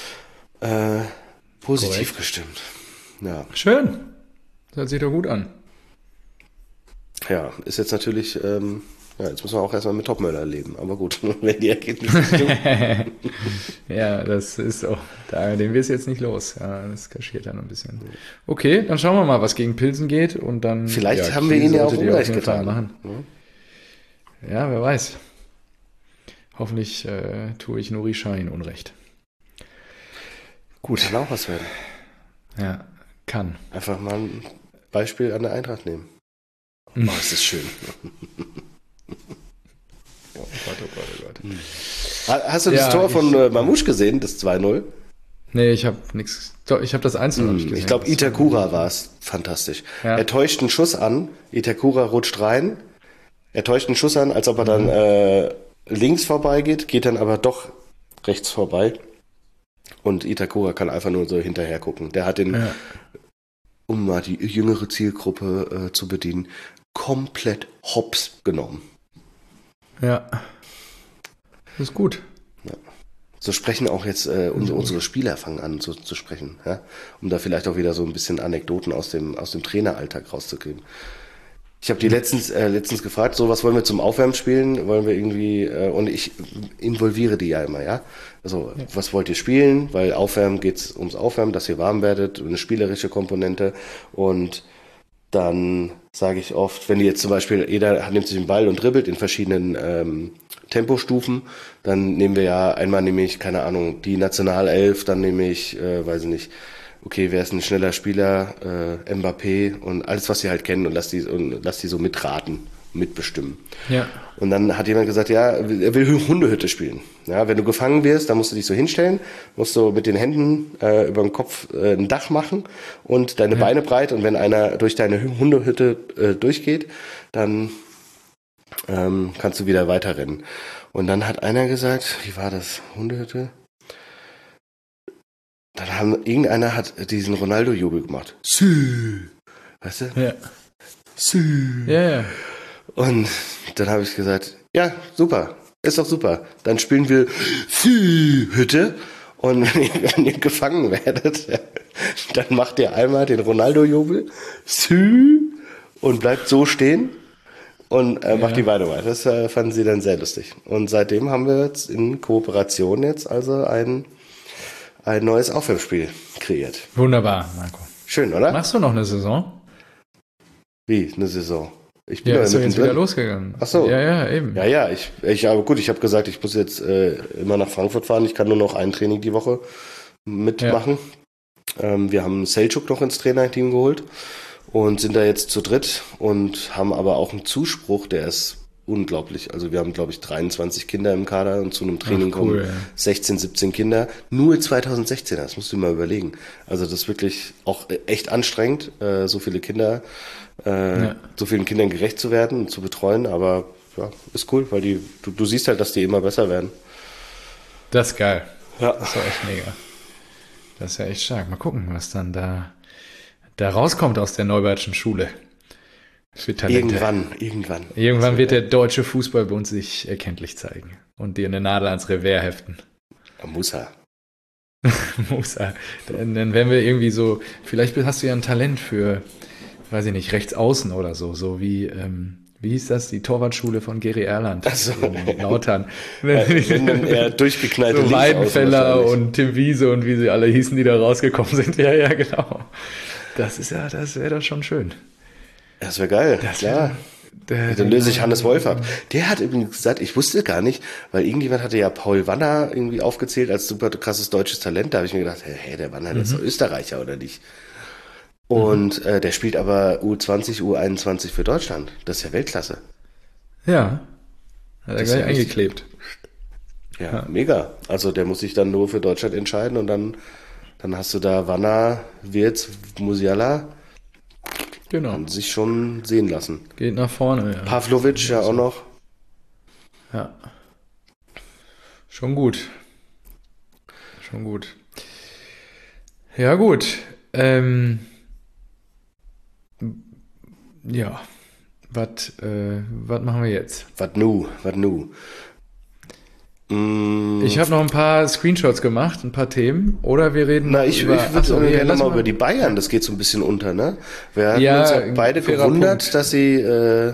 positiv Korrekt. Gestimmt. Ja. Schön. Das hört sich doch gut an. Ja, ist jetzt natürlich, jetzt müssen wir auch erstmal mit Topmöller leben, aber gut, wenn die Ergebnisse stimmen. Ja, das ist auch, den wirst du jetzt nicht los. Ja, das kaschiert dann ein bisschen. Okay, dann schauen wir mal, was gegen Pilsen geht und dann. Vielleicht haben wir ihn ja auch Unrecht getan. Machen. Ja, wer weiß. Hoffentlich tue ich Nuri Sahin Unrecht. Gut. Kann auch was werden. Ja, kann. Einfach mal ein Beispiel an der Eintracht nehmen. Oh, es ist schön. Oh Gott, oh Gott, oh Gott. Hast du das Tor von Mamouche gesehen, das 2-0? Nee, ich habe nichts. Ich habe das 1-0 gesehen. Ich glaube, Itakura war es. Fantastisch. Ja. Er täuscht einen Schuss an, Itakura rutscht rein. Er täuscht einen Schuss an, als ob er dann links vorbeigeht, geht dann aber doch rechts vorbei. Und Itakura kann einfach nur so hinterher gucken. Der hat den, um mal die jüngere Zielgruppe zu bedienen, komplett hops genommen. Ja. Das ist gut. Ja. So sprechen auch jetzt unsere Spieler fangen an zu sprechen, ja? Um da vielleicht auch wieder so ein bisschen Anekdoten aus dem Traineralltag rauszugeben. Ich habe die letztens gefragt, so was wollen wir zum Aufwärmen spielen? Wollen wir irgendwie, und ich involviere die ja immer, ja? Also, was wollt ihr spielen? Weil Aufwärmen geht's ums Aufwärmen, dass ihr warm werdet, eine spielerische Komponente. Und dann sage ich oft, wenn die jetzt zum Beispiel, jeder nimmt sich den Ball und dribbelt in verschiedenen Tempostufen, dann nehmen wir ja, einmal nehme ich, keine Ahnung, die Nationalelf, dann nehme ich, weiß ich nicht, okay, wer ist ein schneller Spieler, Mbappé und alles, was sie halt kennen und lass die so mitraten, mitbestimmen. Ja. Und dann hat jemand gesagt, ja, er will Hundehütte spielen. Ja, wenn du gefangen wirst, dann musst du dich so hinstellen, musst du mit den Händen über dem Kopf ein Dach machen und deine Beine breit und wenn einer durch deine Hundehütte durchgeht, dann kannst du wieder weiterrennen. Und dann hat einer gesagt, wie war das, Hundehütte? Dann irgendeiner hat diesen Ronaldo-Jubel gemacht. Sü. Weißt du? Ja. Sü. Ja, ja. Und dann habe ich gesagt, ja, super, ist doch super. Dann spielen wir Sü-Hütte und wenn ihr gefangen werdet, dann macht ihr einmal den Ronaldo-Jubel Sü und bleibt so stehen und macht die Beine weiter. Das fanden sie dann sehr lustig. Und seitdem haben wir jetzt in Kooperation also ein neues Aufwärmspiel kreiert. Wunderbar, Marco. Schön, oder? Machst du noch eine Saison? Wie, eine Saison? Ich bin ist doch jetzt wieder losgegangen. Ach so. Ja, eben. Ja, aber gut, ich habe gesagt, ich muss jetzt immer nach Frankfurt fahren. Ich kann nur noch ein Training die Woche mitmachen. Ja. Wir haben Selçuk noch ins Trainerteam geholt und sind da jetzt zu dritt und haben aber auch einen Zuspruch, der ist unglaublich. Also wir haben, glaube ich, 23 Kinder im Kader und zu einem Training kommen 16, 17 Kinder. Nur 2016, das musst du dir mal überlegen. Also das ist wirklich auch echt anstrengend, so viele Kinder, so vielen Kindern gerecht zu werden und zu betreuen. Aber ja, ist cool, weil du siehst halt, dass die immer besser werden. Das ist geil. Ja. Das war echt mega. Das ist ja echt stark. Mal gucken, was dann da rauskommt aus der Neubertschen Schule. Für Talente. Irgendwann wird der Deutsche Fußballbund sich erkenntlich zeigen und dir eine Nadel ans Revers heften. Muss er. Muss er. Dann werden wir irgendwie so, vielleicht hast du ja ein Talent für, weiß ich nicht, rechts außen oder so wie hieß das, die Torwartschule von Geri Erland in Lautern. Wenn dann eher durchgeknallte so Weidenfeller und Tim Wiese und wie sie alle hießen, die da rausgekommen sind. Ja, genau. Das wäre doch schon schön. Das wäre geil, Dann löse ich Hannes Wolf ab. Der hat übrigens gesagt, ich wusste gar nicht, weil irgendjemand hatte ja Paul Wanner irgendwie aufgezählt als super krasses deutsches Talent. Da habe ich mir gedacht, hey, der Wanner, der ist doch Österreicher, oder nicht? Und der spielt aber U20, U21 für Deutschland. Das ist ja Weltklasse. Ja, hat er gleich eingeklebt. Ja, mega. Also der muss sich dann nur für Deutschland entscheiden und dann hast du da Wanner, Wirtz, Musiala. Genau. Kann sich schon sehen lassen. Geht nach vorne, ja. Pavlovic ja auch noch. Ja. Schon gut. Ja, gut. Ja. Was machen wir jetzt? Was nu? Ich habe noch ein paar Screenshots gemacht, ein paar Themen. Oder wir reden ich würde gerne mal über die Bayern. Das geht so ein bisschen unter, ne? Wir hatten uns ja beide gewundert, dass sie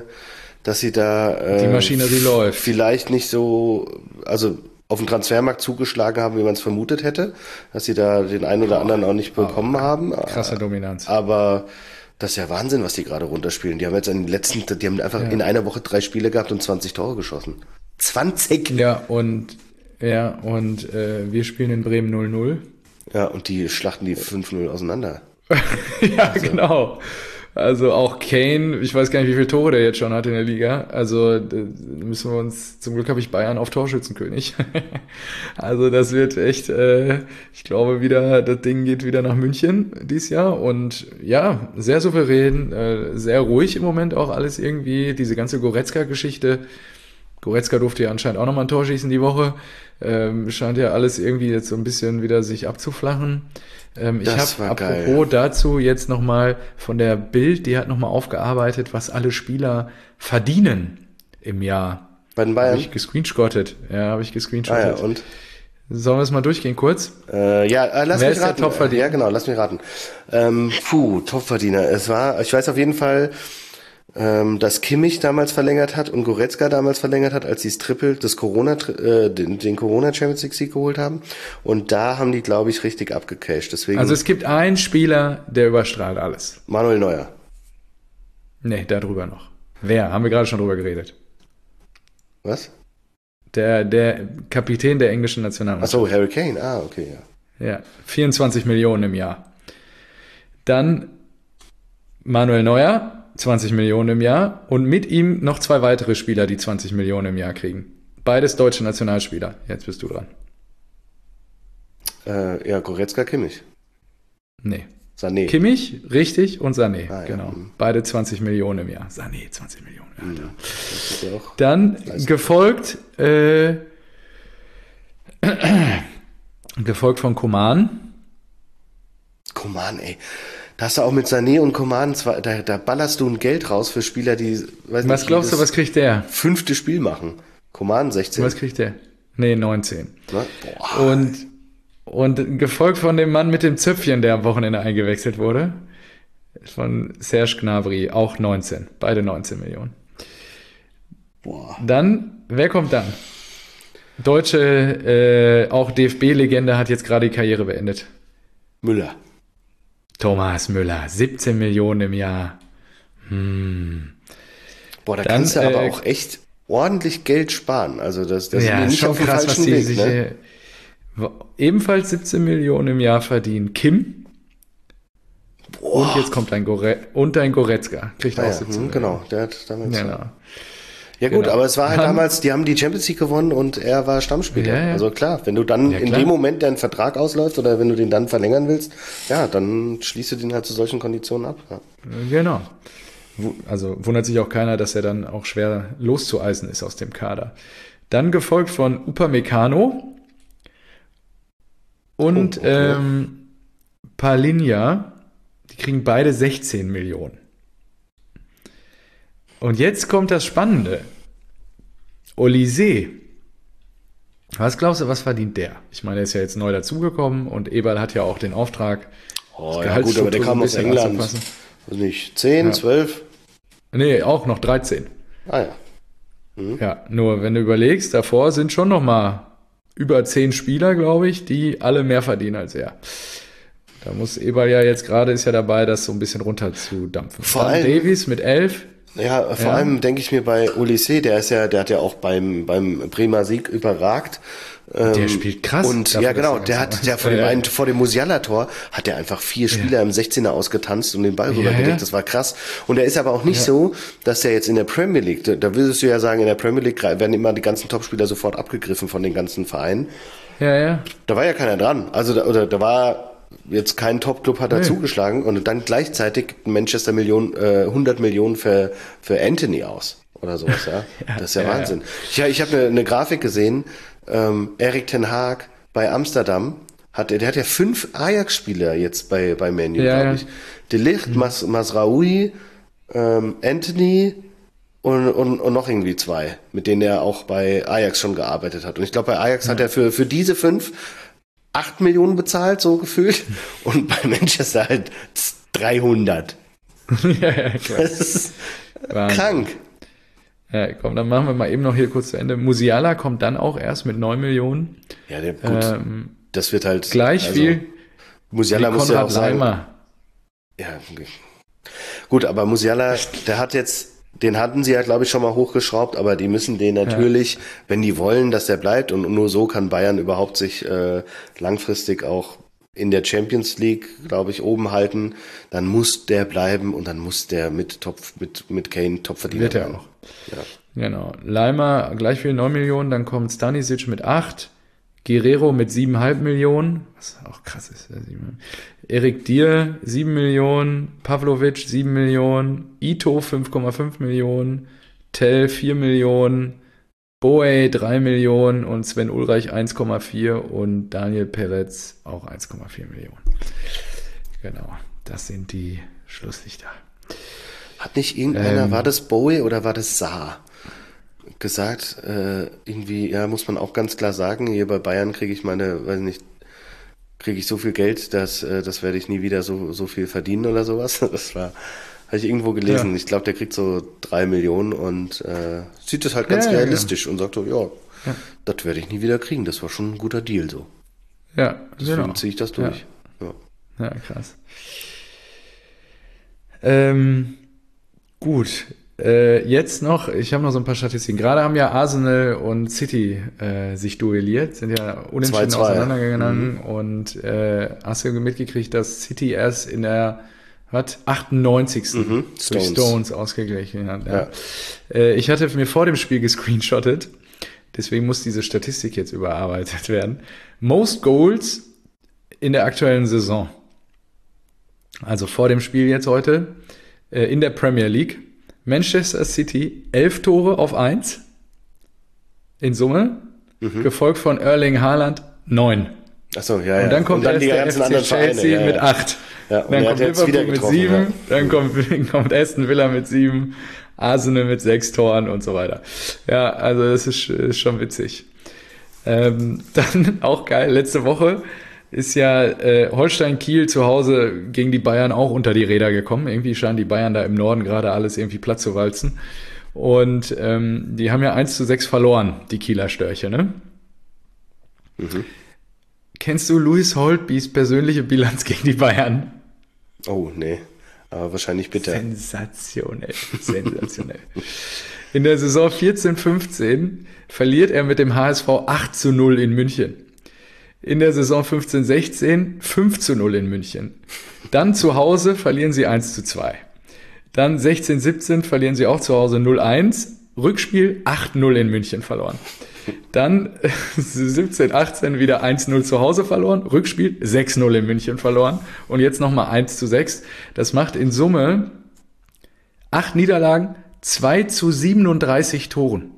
da die Maschinerie läuft. Vielleicht nicht so, also auf den Transfermarkt zugeschlagen haben, wie man es vermutet hätte, dass sie da den einen oder anderen auch nicht bekommen haben. Krasse Dominanz. Aber das ist ja Wahnsinn, was die gerade runterspielen. Die haben jetzt die haben einfach in einer Woche 3 Spiele gehabt und 20 Tore geschossen. 20? Ja, und wir spielen in Bremen 0-0. Ja, und die schlachten die 5-0 auseinander. Ja, also. Genau. Also auch Kane, ich weiß gar nicht, wie viele Tore der jetzt schon hat in der Liga. Also müssen wir uns, zum Glück habe ich Bayern auf Torschützenkönig. Also das wird echt, ich glaube wieder, das Ding geht wieder nach München dieses Jahr. Und ja, sehr souverän, sehr ruhig im Moment auch alles irgendwie. Diese ganze Goretzka-Geschichte. Goretzka durfte ja anscheinend auch nochmal ein Tor schießen die Woche. Scheint ja alles irgendwie jetzt so ein bisschen wieder sich abzuflachen. Ich habe apropos dazu jetzt nochmal von der Bild, die hat nochmal aufgearbeitet, was alle Spieler verdienen im Jahr. Bei den Bayern? Habe ich gescreenshottet. Ja, und? Sollen wir es mal durchgehen kurz? Lass mich raten. Wer ist der Topverdiener? Ja, genau, lass mich raten. Topverdiener. Ich weiß auf jeden Fall, dass Kimmich damals verlängert hat und Goretzka damals verlängert hat, als sie den Corona Champions League Sieg geholt haben. Und da haben die, glaube ich, richtig abgecasht. Deswegen. Also es gibt einen Spieler, der überstrahlt alles. Manuel Neuer. Nee, darüber noch. Wer? Haben wir gerade schon drüber geredet. Was? Der Kapitän der englischen Nationalmannschaft. Ach so, Harry Kane. Ah, okay, ja. Ja, 24 Millionen im Jahr. Dann Manuel Neuer, 20 Millionen im Jahr und mit ihm noch 2 weitere Spieler, die 20 Millionen im Jahr kriegen. Beides deutsche Nationalspieler. Jetzt bist du dran. Goretzka, Kimmich. Nee. Sané. Kimmich, richtig, und Sané, ja. Genau. Beide 20 Millionen im Jahr. Sané, 20 Millionen. Alter. Das ist ja auch dann gefolgt von Coman. Coman, ey. Da hast du auch mit Sané und Coman, da ballerst du ein Geld raus für Spieler, die, was glaubst du, was kriegt der? 5. Spiel machen. Coman 16. Was kriegt der? Nee, 19. Boah. Und gefolgt von dem Mann mit dem Zöpfchen, der am Wochenende eingewechselt wurde. Von Serge Gnabry, auch 19. Beide 19 Millionen. Boah. Dann, wer kommt dann? Deutsche, auch DFB-Legende hat jetzt gerade die Karriere beendet. Müller. Thomas Müller, 17 Millionen im Jahr. Boah, da kannst du aber auch echt ordentlich Geld sparen. Also das ja, ist nicht schon auf dem krass, falschen was die Weg, sich ne? Ebenfalls 17 Millionen im Jahr verdienen. Kim. Boah. Und jetzt kommt ein Goretzka. Kriegt auch 17 Millionen. Genau, der hat damals. Genau. Ja gut, Genau. aber es war halt damals, die haben die Champions League gewonnen und er war Stammspieler. Ja. Also klar, wenn du dann in dem Moment dein Vertrag ausläuft oder wenn du den dann verlängern willst, ja, dann schließt du den halt zu solchen Konditionen ab. Ja. Genau. Also wundert sich auch keiner, dass er dann auch schwer loszueisen ist aus dem Kader. Dann gefolgt von Upamecano und Palinja. Die kriegen beide 16 Millionen. Und jetzt kommt das Spannende. Olise. Was glaubst du, was verdient der? Ich meine, er ist ja jetzt neu dazugekommen und Eberl hat ja auch den Auftrag. Oh ja gut, aber der kam aus England. Also nicht 10, 12? Nee, auch noch 13. Ah ja. Ja, nur wenn du überlegst, davor sind schon noch mal über 10 Spieler, glaube ich, die alle mehr verdienen als er. Da muss Eberl ja jetzt gerade, ist ja dabei, das so ein bisschen runter zu dampfen. Vor allem Davies mit 11. Ja, vor allem denke ich mir bei Olise, der hat ja auch beim Bremer Sieg überragt. Der spielt krass. Und ja, genau, der vor dem Musiala-Tor hat der einfach 4 Spieler im 16er ausgetanzt und den Ball rübergelegt. Das war krass. Und er ist aber auch nicht so, dass er jetzt in der Premier League, da würdest du ja sagen, in der Premier League werden immer die ganzen Topspieler sofort abgegriffen von den ganzen Vereinen. Ja. Da war ja keiner dran. Also da war jetzt kein Top-Club hat da zugeschlagen und dann gleichzeitig Manchester 100 Millionen für Anthony aus oder sowas, ja. Das ist ja Wahnsinn. Ich habe eine Grafik gesehen, Erik ten Hag bei Amsterdam der hat ja 5 Ajax-Spieler jetzt bei Man U, glaube ich. De Ligt, Mazraoui, Anthony und noch irgendwie 2, mit denen er auch bei Ajax schon gearbeitet hat. Und ich glaube, bei Ajax hat er für diese 5 8 Millionen bezahlt, so gefühlt. Und bei Manchester halt 300. Klar. Das ist krank. Ja, komm, dann machen wir mal eben noch hier kurz zu Ende. Musiala kommt dann auch erst mit 9 Millionen. Ja, gut. Das wird halt gleich viel. Musiala muss ja auch sagen. Leimer. Ja, gut, aber Musiala, den hatten sie ja, glaube ich, schon mal hochgeschraubt, aber die müssen den natürlich, wenn die wollen, dass der bleibt, und nur so kann Bayern überhaupt sich langfristig auch in der Champions League, glaube ich, oben halten, dann muss der bleiben und dann muss der mit Kane Topverdiener wird er auch. Ja. Genau. Leimer gleich viel 9 Millionen, dann kommt Stanisic mit 8, Guerrero mit 7,5 Millionen, was auch krass ist. Eric Dier 7 Millionen, Pavlovic 7 Millionen, Ito 5,5 Millionen, Tell 4 Millionen, Boey 3 Millionen und Sven Ulreich 1,4 und Daniel Peretz auch 1,4 Millionen. Genau, das sind die Schlusslichter. Hat nicht irgendeiner, war das Boey oder war das Saar, gesagt, irgendwie, ja, muss man auch ganz klar sagen, hier bei Bayern kriege ich so viel Geld, dass das werde ich nie wieder so viel verdienen oder sowas. Das habe ich irgendwo gelesen. Ja. Ich glaube, der kriegt so 3 Millionen und sieht das halt ganz realistisch und sagt so, das werde ich nie wieder kriegen. Das war schon ein guter Deal so. Ja, deswegen ziehe ich das durch. Ja, krass. Gut. Jetzt noch, ich habe noch so ein paar Statistiken. Gerade haben ja Arsenal und City sich duelliert, sind ja unentschieden 2-2. Auseinandergegangen und hast du mitgekriegt, dass City erst in der 98. durch Stones ausgeglichen hat. Ja. Ich hatte mir vor dem Spiel gescreenshottet, deswegen muss diese Statistik jetzt überarbeitet werden. Most Goals in der aktuellen Saison. Also vor dem Spiel jetzt heute in der Premier League. Manchester City 11 Tore auf 1 in Summe, gefolgt von Erling Haaland 9. Achso, ja. Und dann kommt erst der FC Chelsea mit 8. Ja, und dann kommt Liverpool mit 7, dann kommt Aston Villa mit 7, Arsenal mit 6 Toren und so weiter. Ja, also das ist schon witzig. Dann auch geil, letzte Woche ist ja Holstein Kiel zu Hause gegen die Bayern auch unter die Räder gekommen. Irgendwie scheinen die Bayern da im Norden gerade alles irgendwie platt zu walzen. Und die haben ja 1:6 verloren, die Kieler Störche, ne? Kennst du Louis Holtbys persönliche Bilanz gegen die Bayern? Oh, nee. Aber wahrscheinlich bitter. Sensationell. In der Saison 14/15 verliert er mit dem HSV 8:0 in München. In der Saison 15/16 5:0 in München. Dann zu Hause verlieren sie 1:2. Dann 16/17 verlieren sie auch zu Hause 0:1. Rückspiel 8:0 in München verloren. Dann 17/18 wieder 1:0 zu Hause verloren. Rückspiel 6:0 in München verloren. Und jetzt nochmal 1:6. Das macht in Summe 8 Niederlagen, 2:37 Toren.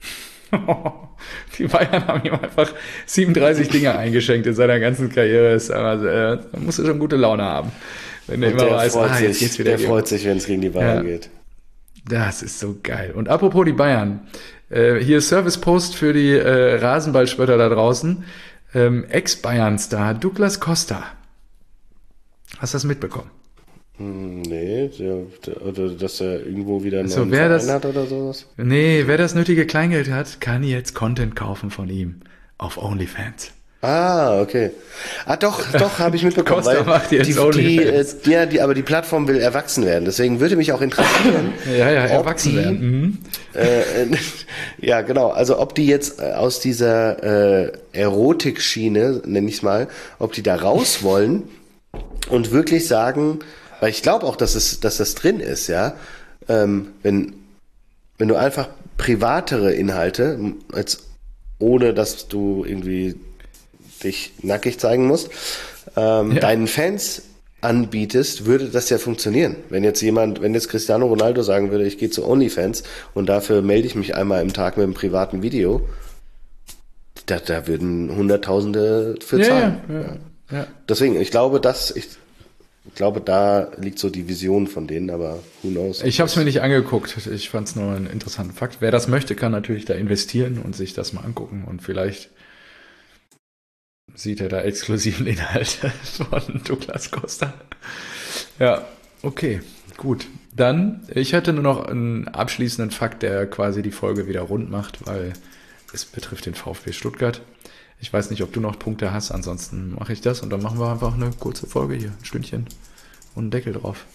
Die Bayern haben ihm einfach 37 Dinger eingeschenkt in seiner ganzen Karriere. Da musst du schon gute Laune haben. Wenn du immer weißt, jetzt geht's wieder. Der freut sich, wenn es gegen die Bayern geht. Das ist so geil. Und apropos die Bayern. Hier Service-Post für die Rasenballspötter da draußen. Ex-Bayern-Star Douglas Costa. Hast du das mitbekommen? Nee, dass er irgendwo wieder einen neuen Verein hat oder sowas? Nee, wer das nötige Kleingeld hat, kann jetzt Content kaufen von ihm auf OnlyFans. Ah, okay. Doch, habe ich mitbekommen. Costa macht jetzt OnlyFans. Aber die Plattform will erwachsen werden. Deswegen würde mich auch interessieren, Ja, erwachsen werden. ja, genau. Also ob die jetzt aus dieser Erotik-Schiene, nenne ich es mal, ob die da raus wollen und wirklich sagen, weil ich glaube auch, dass das drin ist, ja, wenn du einfach privatere Inhalte, als ohne dass du irgendwie dich nackig zeigen musst, deinen Fans anbietest, würde das ja funktionieren. Wenn jetzt Cristiano Ronaldo sagen würde, ich gehe zu OnlyFans und dafür melde ich mich einmal im Tag mit einem privaten Video, da würden Hunderttausende für zahlen. Ja. Deswegen, ich glaube, da liegt so die Vision von denen, aber who knows. Ich habe es mir nicht angeguckt. Ich fand es nur einen interessanten Fakt. Wer das möchte, kann natürlich da investieren und sich das mal angucken und vielleicht sieht er da exklusiven Inhalte von Douglas Costa. Ja, okay, gut. Dann, ich hätte nur noch einen abschließenden Fakt, der quasi die Folge wieder rund macht, weil es betrifft den VfB Stuttgart. Ich weiß nicht, ob du noch Punkte hast, ansonsten mache ich das und dann machen wir einfach eine kurze Folge hier, ein Stündchen und einen Deckel drauf.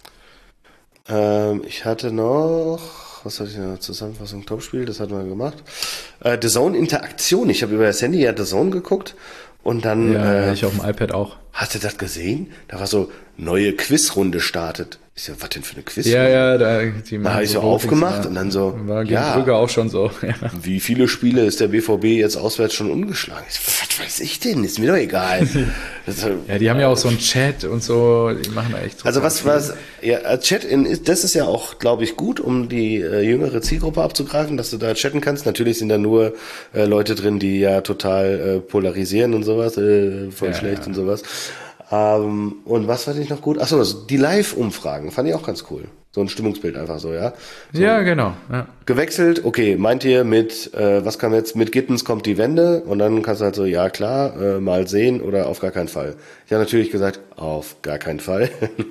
Ich hatte noch, was hatte ich noch? Zusammenfassung Topspiel, das hatten wir gemacht. The Zone Interaktion, ich habe über das Handy ja The Zone geguckt und dann... Ja, ich auf dem iPad auch. Hast du das gesehen? Da war so, neue Quizrunde startet. Ich so, was denn für eine Quizrunde? Ja, da habe ich so aufgemacht und dann so, war gegen Brügge auch schon so. Ja. Wie viele Spiele ist der BVB jetzt auswärts schon ungeschlagen? Ich so, was weiß ich denn? Ist mir doch egal. Ja, die haben ja auch so einen Chat und so, die machen da echt so. Also Chat das ist ja auch, glaube ich, gut, um die jüngere Zielgruppe abzugreifen, dass du da chatten kannst. Natürlich sind da nur Leute drin, die ja total polarisieren und sowas, voll schlecht und sowas. Und was fand ich noch gut? Achso, die Live-Umfragen fand ich auch ganz cool. So ein Stimmungsbild einfach so, ja? So, ja, genau. Ja. Gewechselt, okay, meint ihr was kam jetzt, mit Gittens kommt die Wende? Und dann kannst du halt so, ja klar, mal sehen oder auf gar keinen Fall. Ich habe natürlich gesagt, auf gar keinen Fall.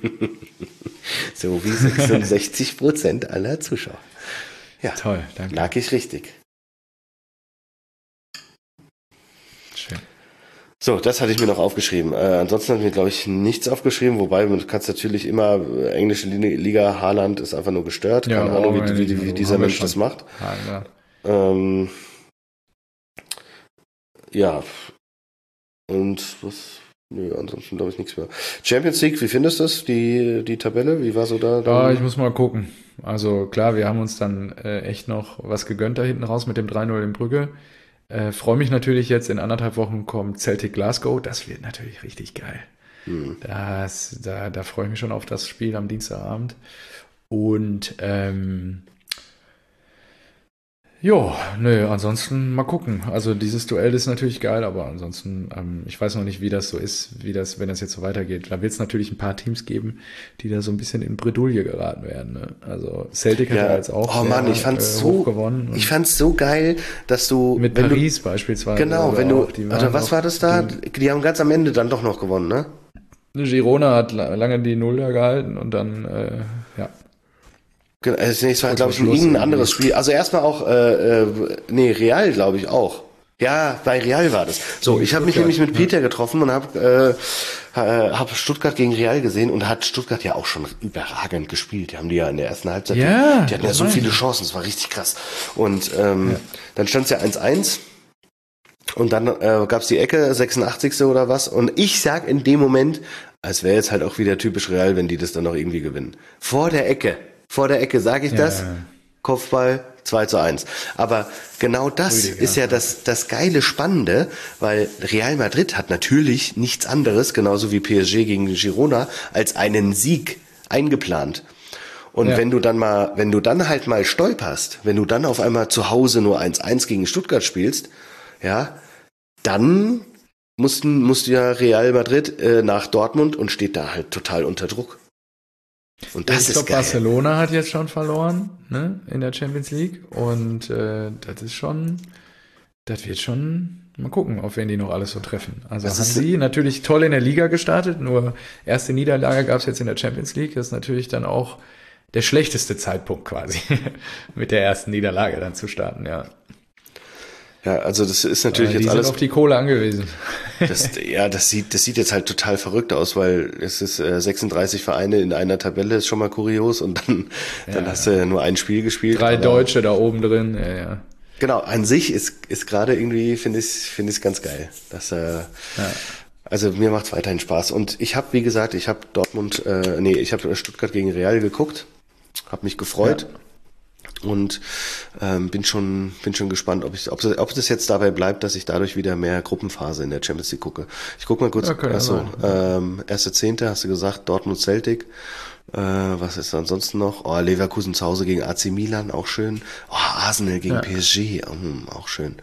So wie 66% aller Zuschauer. Ja, toll, danke. Lag ich richtig. Schön. So, das hatte ich mir noch aufgeschrieben. Ansonsten habe ich mir, glaube ich, nichts aufgeschrieben, wobei du kannst natürlich immer, englische Liga, Haaland ist einfach nur gestört. Ja, keine Ahnung, wie dieser Mensch das macht. Ja. Und was? Nö, ansonsten glaube ich nichts mehr. Champions League, wie findest du das, die Tabelle? Wie war so da? Ja, ich muss mal gucken. Also klar, wir haben uns dann echt noch was gegönnt da hinten raus mit dem 3-0 in Brügge. Freue mich natürlich jetzt, in 1,5 Wochen kommt Celtic Glasgow. Das wird natürlich richtig geil. Da freue ich mich schon auf das Spiel am Dienstagabend. Und ansonsten mal gucken. Also dieses Duell ist natürlich geil, aber ansonsten, ich weiß noch nicht, wie das so ist, wenn das jetzt so weitergeht. Da wird es natürlich ein paar Teams geben, die da so ein bisschen in Bredouille geraten werden. Ne? Also Celtic hat ja jetzt auch ich fand's so geil, dass du... Mit Paris beispielsweise. Genau, was war das da? Die haben ganz am Ende dann doch noch gewonnen, ne? Girona hat lange die Null da gehalten und dann, Es war, glaube ich, irgendein anderes Spiel. Also erstmal auch, Real, glaube ich, auch. Ja, bei Real war das. So, ich habe mich nämlich mit Peter getroffen und habe Stuttgart gegen Real gesehen und hat Stuttgart ja auch schon überragend gespielt. Die haben die ja in der ersten Halbzeit, die hatten ja so viele Chancen, das war richtig krass. Und dann stand es ja 1-1 und dann gab's die Ecke, 86. oder was. Und ich sag in dem Moment, es wäre jetzt halt auch wieder typisch Real, wenn die das dann noch irgendwie gewinnen. Vor der Ecke sage ich das, Kopfball 2-1. Aber genau das ist ja das geile Spannende, weil Real Madrid hat natürlich nichts anderes, genauso wie PSG gegen Girona, als einen Sieg eingeplant. Und wenn du dann halt mal stolperst, wenn du dann auf einmal zu Hause nur 1-1 gegen Stuttgart spielst, ja, dann musst du ja Real Madrid nach Dortmund und steht da halt total unter Druck. Und das ist geil. Barcelona hat jetzt schon verloren, ne, in der Champions League. Und das wird schon, mal gucken, auf wen die noch alles so treffen. Also haben sie natürlich toll in der Liga gestartet, nur erste Niederlage gab es jetzt in der Champions League. Das ist natürlich dann auch der schlechteste Zeitpunkt quasi, mit der ersten Niederlage dann zu starten, ja. Ja, also das ist natürlich Die jetzt sind alles. auf die Kohle angewiesen. Das sieht jetzt halt total verrückt aus, weil es ist 36 Vereine in einer Tabelle, ist schon mal kurios und dann hast du nur ein Spiel gespielt. 3 Deutsche da oben drin, ja. Genau, an sich ist gerade irgendwie, finde ich ganz geil. Also mir macht's weiterhin Spaß. Und ich habe, wie gesagt, ich habe Stuttgart gegen Real geguckt, habe mich gefreut. Ja. Und bin schon gespannt, ob das jetzt dabei bleibt, dass ich dadurch wieder mehr Gruppenphase in der Champions League gucke. Ich guck mal kurz. Okay, Achso, 1.10. hast du gesagt, Dortmund Celtic. Was ist ansonsten noch? Oh, Leverkusen zu Hause gegen AC Milan, auch schön. Oh, Arsenal gegen PSG, auch schön.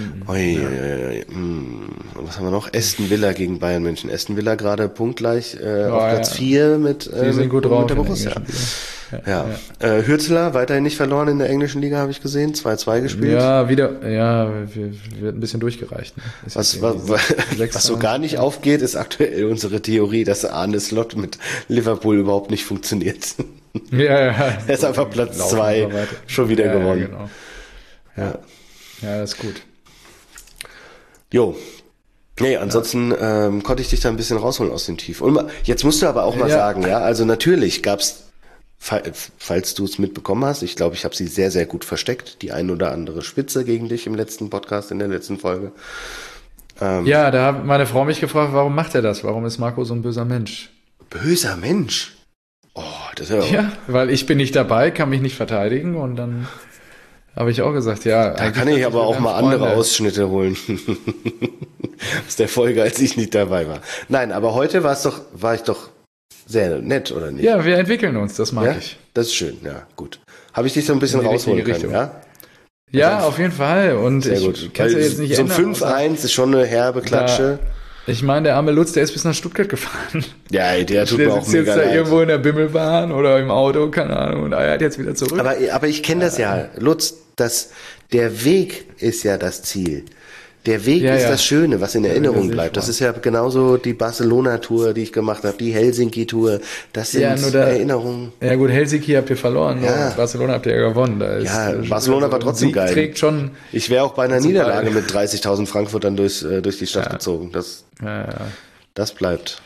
Was haben wir noch? Aston Villa gegen Bayern München. Aston Villa gerade punktgleich auf Platz 4 mit sind gut drauf der Borussia. Hürzeler weiterhin nicht verloren in der englischen Liga, habe ich gesehen. 2-2 gespielt. Ja, wird ein bisschen durchgereicht. Ne? Was so gar nicht aufgeht, ist aktuell unsere Theorie, dass Arne Slot mit Liverpool überhaupt nicht funktioniert. Ja. Er ist einfach Platz 2 schon wieder gewonnen. Genau. Ja, das ist gut. Jo. Nee, ansonsten konnte ich dich da ein bisschen rausholen aus dem Tief. Und jetzt musst du aber auch mal sagen, ja, also natürlich gab's, falls du es mitbekommen hast, ich glaube, ich habe sie sehr, sehr gut versteckt, die ein oder andere Spitze gegen dich im letzten Podcast, in der letzten Folge. Ja, da hat meine Frau mich gefragt, warum macht er das? Warum ist Marco so ein böser Mensch? Böser Mensch? Oh, das ist ja, weil ich bin nicht dabei, kann mich nicht verteidigen und dann habe ich auch gesagt, ja. Da kann ich aber auch mal andere Ausschnitte holen. Aus der Folge, als ich nicht dabei war. Nein, aber heute war ich doch sehr nett, oder nicht? Ja, wir entwickeln uns, das mag ich. Das ist schön, ja, gut. Habe ich dich so ein bisschen rausholen können, ja? Ja, auf jeden Fall. Und sehr gut. Kannst du jetzt nicht so ein 5-1 ist schon eine herbe Klatsche. Ich meine, der arme Lutz, der ist bis nach Stuttgart gefahren. Ja, der tut mir auch mega leid. Der sitzt da irgendwo in der Bimmelbahn oder im Auto, keine Ahnung, und eiert jetzt wieder zurück. Aber ich kenne das ja, Lutz, der Weg ist ja das Ziel. Der Weg ist das Schöne, was in Erinnerung bleibt. Das ist ja genauso die Barcelona-Tour, die ich gemacht habe, die Helsinki-Tour. Das sind Erinnerungen. Ja gut, Helsinki habt ihr verloren, Barcelona habt ihr ja gewonnen. Barcelona war trotzdem geil. Trägt schon ich wäre auch bei einer Niederlage mit 30.000 Frankfurtern durch die Stadt gezogen. Das bleibt.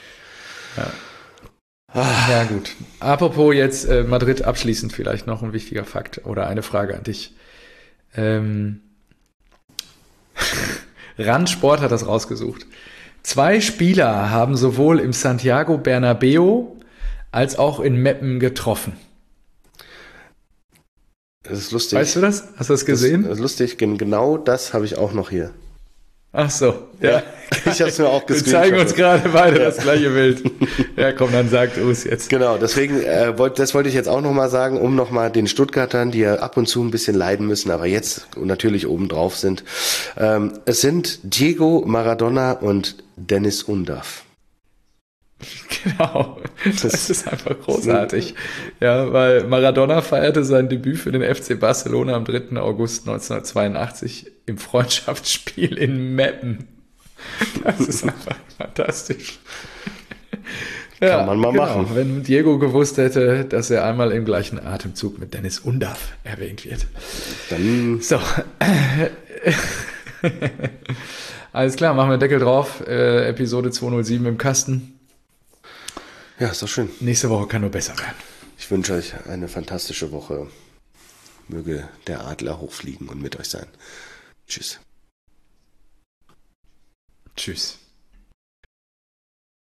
Ja gut. Apropos jetzt Madrid abschließend vielleicht noch ein wichtiger Fakt oder eine Frage an dich. Randsport hat das rausgesucht. 2 Spieler haben sowohl im Santiago Bernabéu als auch in Meppen getroffen. Das ist lustig. Weißt du das? Hast du das gesehen? Das ist lustig. Genau das habe ich auch noch hier. Ach so, ja. Ich habe es mir auch gesehen. Wir zeigen uns gerade beide das gleiche Bild. Ja, komm, dann sagt Us jetzt. Genau, deswegen, das wollte ich jetzt auch nochmal sagen, um nochmal den Stuttgartern, die ja ab und zu ein bisschen leiden müssen, aber jetzt natürlich obendrauf sind. Es sind Diego Maradona und Dennis Undav. Genau, das ist einfach großartig. Ja, weil Maradona feierte sein Debüt für den FC Barcelona am 3. August 1982 im Freundschaftsspiel in Meppen. Das ist einfach fantastisch. Kann man mal machen. Wenn Diego gewusst hätte, dass er einmal im gleichen Atemzug mit Dennis Undav erwähnt wird. Dann so. Alles klar, machen wir Deckel drauf. Episode 207 im Kasten. Ja, ist doch schön. Nächste Woche kann nur besser werden. Ich wünsche euch eine fantastische Woche. Möge der Adler hochfliegen und mit euch sein. Tschüss. Tschüss.